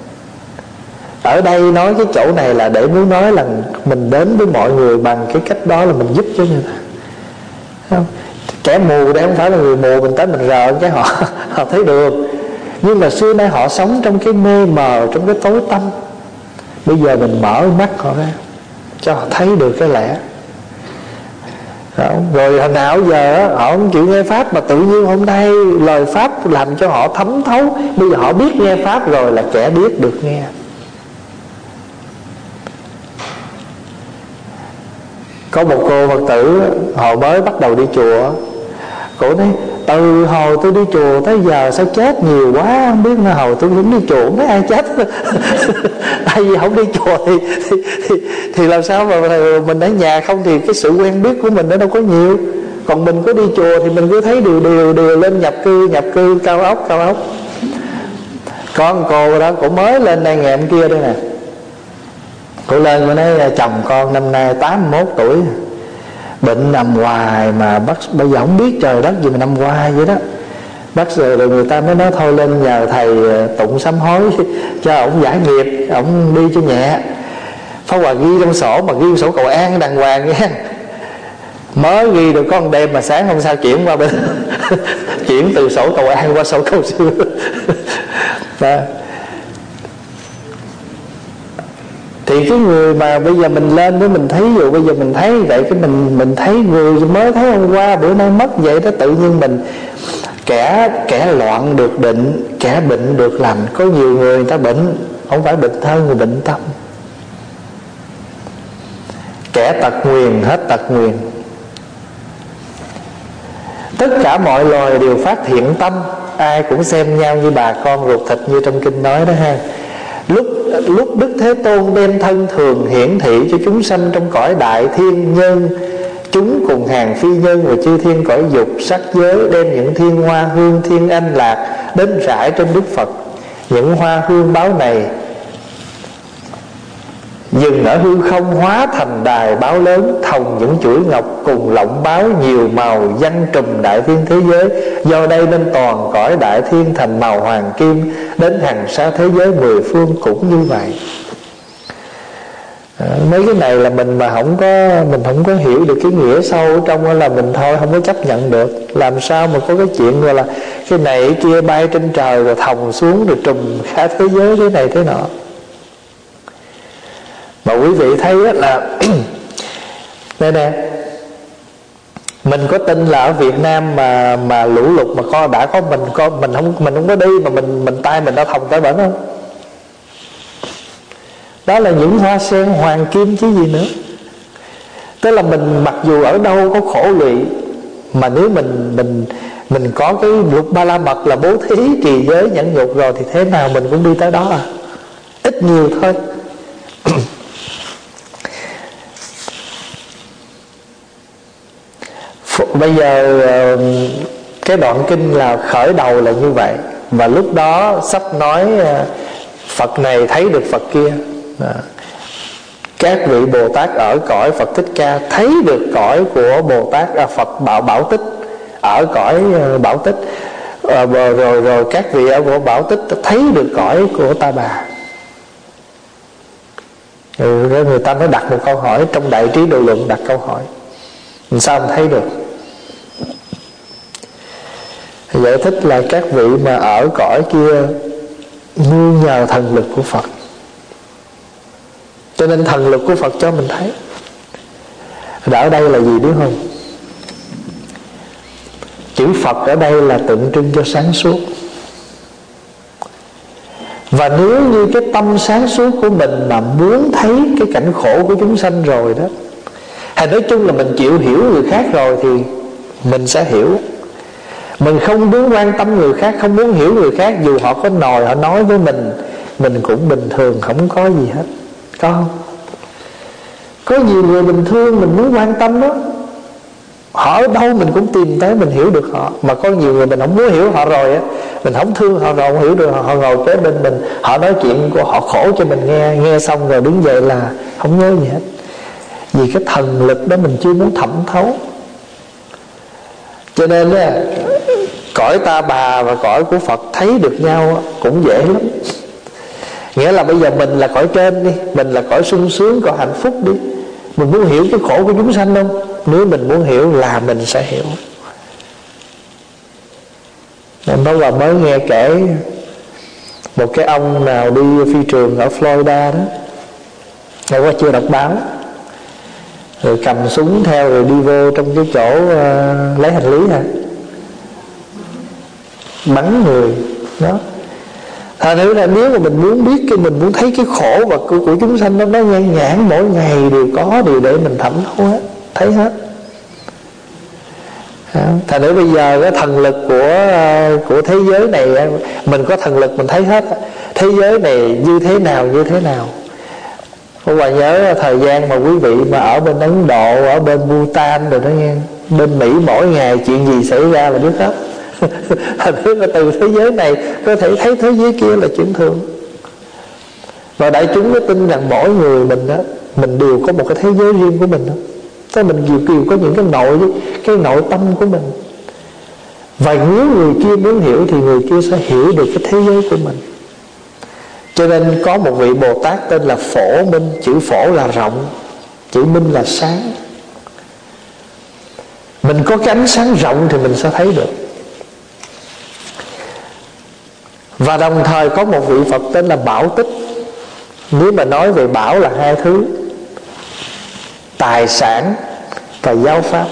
Ở đây nói cái chỗ này là để muốn nói là mình đến với mọi người bằng cái cách đó là mình giúp cho người ta, không? Kẻ mù đây không phải là người mù mình tới mình rờ cái họ thấy được, nhưng mà xưa nay họ sống trong cái mê mờ, trong cái tối tăm. Bây giờ mình mở mắt họ ra cho họ thấy được cái lẽ. Rồi hồi nào giờ họ không chịu nghe Pháp, mà tự nhiên hôm nay lời Pháp làm cho họ thấm thấu. Bây giờ họ biết nghe Pháp rồi, là kẻ biết được nghe. Có một cô Phật tử hồi mới bắt đầu đi chùa, cô nói từ hồi tôi đi chùa tới giờ sao chết nhiều quá, không biết nữa. Hồi tôi cũng đi chùa không thấy ai chết. Tại vì không đi chùa thì làm sao mà mình ở nhà không, thì cái sự quen biết của mình nó đâu có nhiều. Còn mình có đi chùa thì mình cứ thấy điều lên nhập cư cao ốc. Có một cô đó, cô mới lên đây ngày hôm kia đây nè. Cô lên cô nói chồng con năm nay 81 tuổi, bệnh nằm hoài mà bây giờ không biết trời đất gì mà nằm hoài vậy đó. Bác rồi người ta mới nói thôi lên nhờ thầy tụng sám hối cho ổng giải nghiệp, ổng đi cho nhẹ. Pháp Hòa ghi trong sổ, mà ghi trong sổ cầu an đàng hoàng nha. Mới ghi được có một đêm mà sáng hôm sau chuyển qua bên chuyển từ sổ cầu an qua sổ cầu siêu. Thì cái người mà bây giờ mình lên với mình thấy, dù bây giờ mình thấy vậy, cái mình thấy người mới thấy hôm qua bữa nay mất vậy đó, tự nhiên mình kẻ loạn được định, kẻ bệnh được lành. Có nhiều người ta bệnh không phải bệnh thân, người bệnh tâm. Kẻ tật nguyền hết tật nguyền. Tất cả mọi loài đều phát thiện tâm, ai cũng xem nhau như bà con ruột thịt, như trong kinh nói đó ha. Lúc Đức Thế Tôn đem thân thường hiển thị cho chúng sanh trong cõi đại thiên nhân, chúng cùng hàng phi nhân và chư thiên cõi dục sắc giới, đem những thiên hoa hương thiên anh lạc đến rải trên Đức Phật. Những hoa hương báo này dừng ở hư không, hóa thành đài báo lớn, thòng những chuỗi ngọc cùng lọng báo nhiều màu, văng trùm đại thiên thế giới. Do đây nên toàn cõi đại thiên thành màu hoàng kim, đến hàng xa thế giới 10 phương cũng như vậy. Mấy cái này là mình mà mình không có hiểu được cái nghĩa sâu ở trong đó, là mình thôi không có chấp nhận được. Làm sao mà có cái chuyện gọi là cái này cái kia bay trên trời rồi thòng xuống rồi trùm cả thế giới thế này thế nọ. Mà quý vị thấy là Đây nè, mình có tin là ở Việt Nam mà lũ lụt mà đã có mình không có đi mà mình tay mình đã thòng tới bển không? Đó là những hoa sen hoàng kim chứ gì nữa. Tức là mình mặc dù ở đâu có khổ lụy, mà nếu mình có cái lục ba la mật là bố thí, trì giới, nhẫn nhục rồi thì thế nào mình cũng đi tới đó à, ít nhiều thôi. Bây giờ cái đoạn kinh là khởi đầu là như vậy, và lúc đó sắp nói Phật này thấy được Phật kia. Các vị Bồ Tát ở cõi Phật Thích Ca thấy được cõi của Bồ Tát Phật Bảo Tích ở cõi Bảo Tích, rồi các vị ở của Bảo Tích thấy được cõi của Ta Bà. Người ta mới đặt một câu hỏi trong Đại Trí Độ Luận, đặt câu hỏi sao anh thấy được? Giải thích là các vị mà ở cõi kia nương nhờ thần lực của Phật, cho nên thần lực của Phật cho mình thấy. Ở đây là gì biết không? Chữ Phật ở đây là tượng trưng cho sáng suốt. Và nếu như cái tâm sáng suốt của mình mà muốn thấy cái cảnh khổ của chúng sanh rồi đó, hay nói chung là mình chịu hiểu người khác rồi, thì mình sẽ hiểu. Mình không muốn quan tâm người khác, không muốn hiểu người khác, dù họ có nòi họ nói với mình cũng bình thường, không có gì hết. Có không? Có nhiều người bình thường mình muốn quan tâm đó, họ ở đâu mình cũng tìm tới, mình hiểu được họ. Mà có nhiều người mình không muốn hiểu họ rồi á, mình không thương họ rồi, không hiểu được họ ngồi kế bên mình, họ nói chuyện của họ khổ cho mình nghe, nghe xong rồi đứng dậy là không nhớ gì hết. Vì cái thần lực đó mình chưa muốn thẩm thấu. Cho nên á, cõi Ta Bà và cõi của Phật thấy được nhau cũng dễ lắm. Nghĩa là bây giờ mình là cõi trên đi, mình là cõi sung sướng, cõi hạnh phúc đi, mình muốn hiểu cái khổ của chúng sanh không? Nếu mình muốn hiểu là mình sẽ hiểu. Em nói mới nghe kể một cái ông nào đi phi trường ở Florida đó, ngày qua chưa đọc báo, rồi cầm súng theo rồi đi vô trong cái chỗ lấy hành lý hả, bắn người đó. Thành thử là nếu mà mình muốn biết mình muốn thấy cái khổ và của chúng sanh nó nhan nhản, mỗi ngày đều có điều để mình thẩm thấu hết, thấy hết. Thành thử bây giờ cái thần lực của thế giới này, mình có thần lực mình thấy hết thế giới này như thế nào. Các bạn nhớ thời gian mà quý vị mà ở bên Ấn Độ, ở bên Bhutan rồi đó nghe, bên Mỹ mỗi ngày chuyện gì xảy ra là biết hết. Thành thứ là từ thế giới này có thể thấy thế giới kia là chuyện thường. Và đại chúng có tin rằng mỗi người mình đó, mình đều có một cái thế giới riêng của mình đó. Thế mình đều có những cái nội tâm của mình. Và nếu người kia muốn hiểu thì người kia sẽ hiểu được cái thế giới của mình. Cho nên có một vị Bồ Tát tên là Phổ Minh. Chữ phổ là rộng, chữ minh là sáng. Mình có cái ánh sáng rộng thì mình sẽ thấy được. Và đồng thời có một vị Phật tên là Bảo Tích. Nếu mà nói về bảo là hai thứ: tài sản và giáo pháp.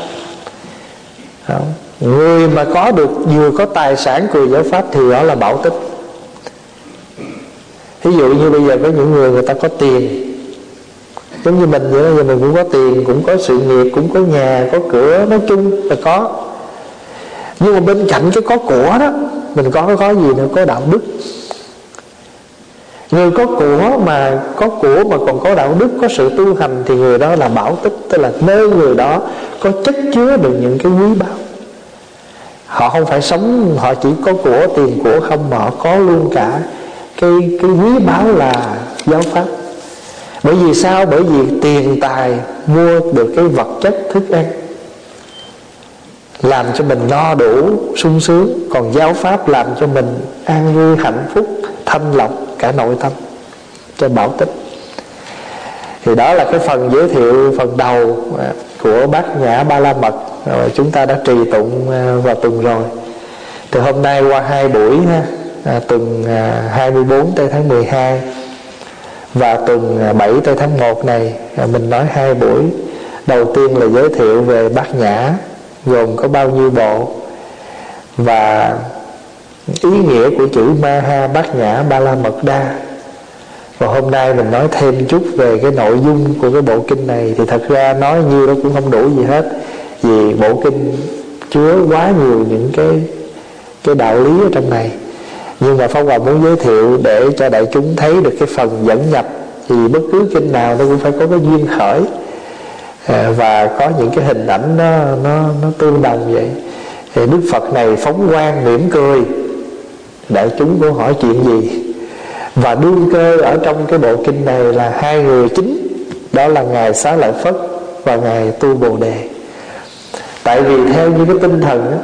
Người mà có được vừa có tài sản vừa giáo pháp thì đó là Bảo Tích. Ví dụ như bây giờ có những người ta có tiền, giống như mình vậy đó, giờ mình cũng có tiền, cũng có sự nghiệp, cũng có nhà, có cửa, nói chung là có. Nhưng mà bên cạnh cái có của đó, mình có gì nữa? Có đạo đức. Người có của mà còn có đạo đức, có sự tu hành thì người đó là Bảo Tích. Tức là nơi người đó có chất chứa được những cái quý báu. Họ không phải sống, họ chỉ có của, tiền của không, mà họ có luôn cả cái quý báu là giáo pháp. Bởi vì sao? Bởi vì tiền tài mua được cái vật chất thức ăn, làm cho mình no đủ sung sướng. Còn giáo pháp làm cho mình an vui hạnh phúc, thanh lọc cả nội tâm, cho Bảo Tích. Thì đó là cái phần giới thiệu phần đầu của Bát Nhã Ba La Mật. Rồi chúng ta đã trì tụng vào tuần rồi. Từ hôm nay qua 2 buổi ha, tuần 24 tới tháng 12 và tuần 7 tới tháng 1 này mình nói 2 buổi Đầu tiên là giới thiệu về Bát Nhã, gồm có bao nhiêu bộ, và ý nghĩa của chữ Maha Bát Nhã Ba La Mật Đa. Và hôm nay mình nói thêm chút về cái nội dung của cái bộ kinh này. Thì thật ra nói nhiêu đó cũng không đủ gì hết, vì bộ kinh chứa quá nhiều những cái đạo lý ở trong này. Nhưng mà Pháp Hòa muốn giới thiệu để cho đại chúng thấy được cái phần dẫn nhập. Thì bất cứ kinh nào nó cũng phải có cái duyên khởi, và có những cái hình ảnh nó tương đồng vậy. Thì Đức Phật này phóng quang mỉm cười, đại chúng cũng hỏi chuyện gì. Và đương cơ ở trong cái bộ kinh này là hai người chính, đó là Ngài Xá Lợi Phất và Ngài Tu Bồ Đề. Tại vì theo như cái tinh thần đó,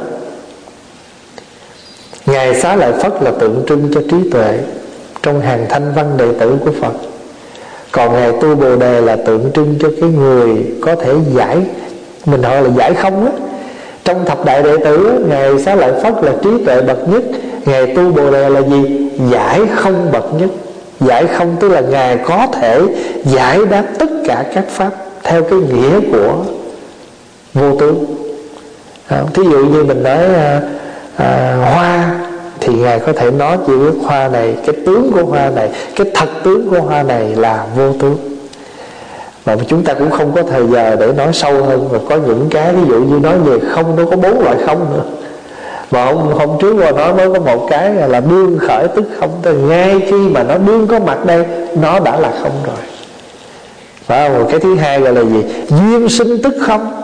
Ngài Xá Lợi Phất là tượng trưng cho trí tuệ trong hàng thanh văn đệ tử của Phật. Còn Ngài Tu Bồ Đề là tượng trưng cho cái người có thể giải, mình gọi là giải không đó. Trong thập đại đệ tử, Ngài Xá Lợi Phất là trí tuệ bậc nhất. Ngài Tu Bồ Đề là gì? Giải không bậc nhất. Giải không tức là Ngài có thể giải đáp tất cả các pháp theo cái nghĩa của vô tướng. Thí dụ như mình nói hoa, thì Ngài có thể nói chỉ biết hoa này, cái tướng của hoa này, cái thật tướng của hoa này là vô tướng. Mà chúng ta cũng không có thời giờ để nói sâu hơn. Và có những cái ví dụ như nói về không, nó có 4 loại không nữa. Mà hôm trước qua nói mới có một cái là đương khởi tức không. Tức ngay khi mà nó đương có mặt đây, nó đã là không rồi. Và cái thứ hai gọi là gì? Duyên sinh tức không.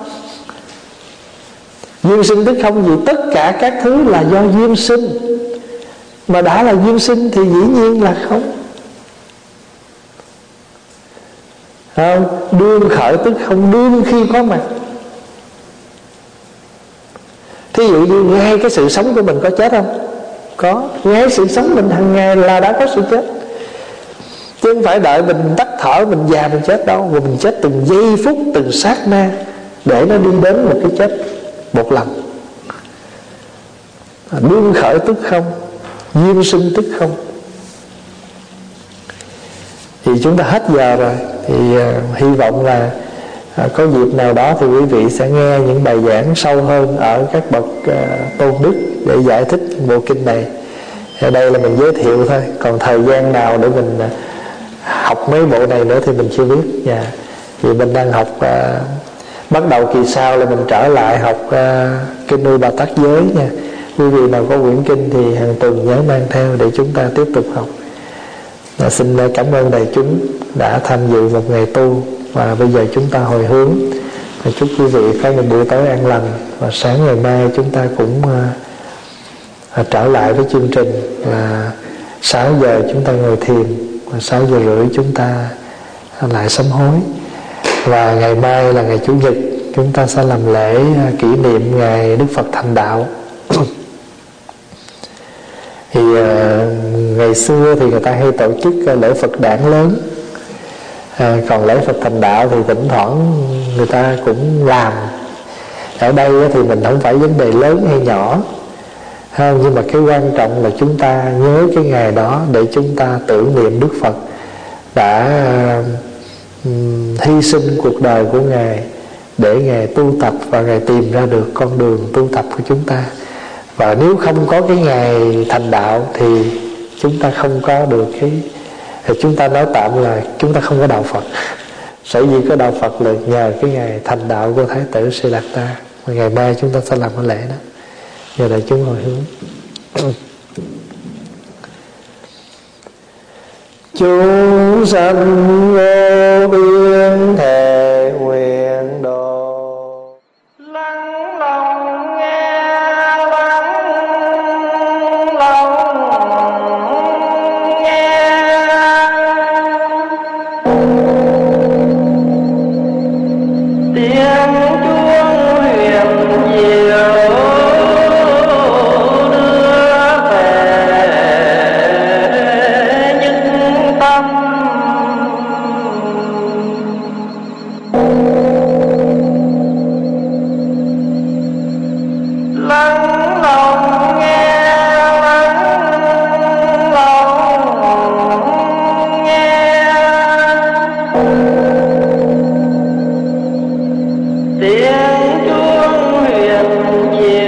Duyên sinh tức không gì? Tất cả các thứ là do duyên sinh. Mà đã là duyên sinh thì dĩ nhiên là không. Đương khởi tức không, đương khi có mặt. Thí dụ như ngay cái sự sống của mình có chết không? Có. Ngay sự sống mình hàng ngày là đã có sự chết. Chứ không phải đợi mình tắt thở, mình già mình chết đâu. Mà mình chết từng giây phút, từng sát na, để nó đi đến một cái chết một lần. Đương khởi tức không, duyên sinh tức không. Thì chúng ta hết giờ rồi. Thì hy vọng là có dịp nào đó thì quý vị sẽ nghe những bài giảng sâu hơn ở các bậc tôn đức để giải thích bộ kinh này. Ở đây là mình giới thiệu thôi. Còn thời gian nào để mình học mấy bộ này nữa thì mình chưa biết. Vì mình đang học, bắt đầu kỳ sau là mình trở lại học kinh Nuôi Bà Tát Giới nha. Quý vị nào có quyển kinh thì hàng tuần nhớ mang theo để chúng ta tiếp tục học. Xin cảm ơn đại chúng đã tham dự một ngày tu. Và bây giờ chúng ta hồi hướng. Và chúc quý vị có một buổi tối an lành. Và sáng ngày mai chúng ta cũng trở lại với chương trình là 6 giờ chúng ta ngồi thiền, và 6 giờ rưỡi chúng ta lại sám hối. Và ngày mai là ngày Chủ nhật, chúng ta sẽ làm lễ kỷ niệm ngày Đức Phật thành đạo. Thì ngày xưa thì người ta hay tổ chức lễ Phật đản lớn. Còn lễ Phật thành đạo thì thỉnh thoảng người ta cũng làm. Ở đây thì mình không phải vấn đề lớn hay nhỏ, nhưng mà cái quan trọng là chúng ta nhớ cái ngày đó để chúng ta tưởng niệm Đức Phật đã hy sinh cuộc đời của Ngài để Ngài tu tập và Ngài tìm ra được con đường tu tập của chúng ta. Và nếu không có cái ngày thành đạo thì chúng ta không có được cái, thì chúng ta nói tạm là chúng ta không có đạo Phật. Sở dĩ có đạo Phật là nhờ cái ngày thành đạo của Thái tử Siddhartha. Và ngày mai chúng ta sẽ làm cái lễ đó. Giờ đại chúng hồi hướng. Chúng sanh vô biên thệ nguyện độ, lắng lòng nghe, lắng lòng nghe. Tiếng chuông huyền diệu đưa về những tâm. Lắng lòng nghe, lắng lòng nghe.
nhân duyên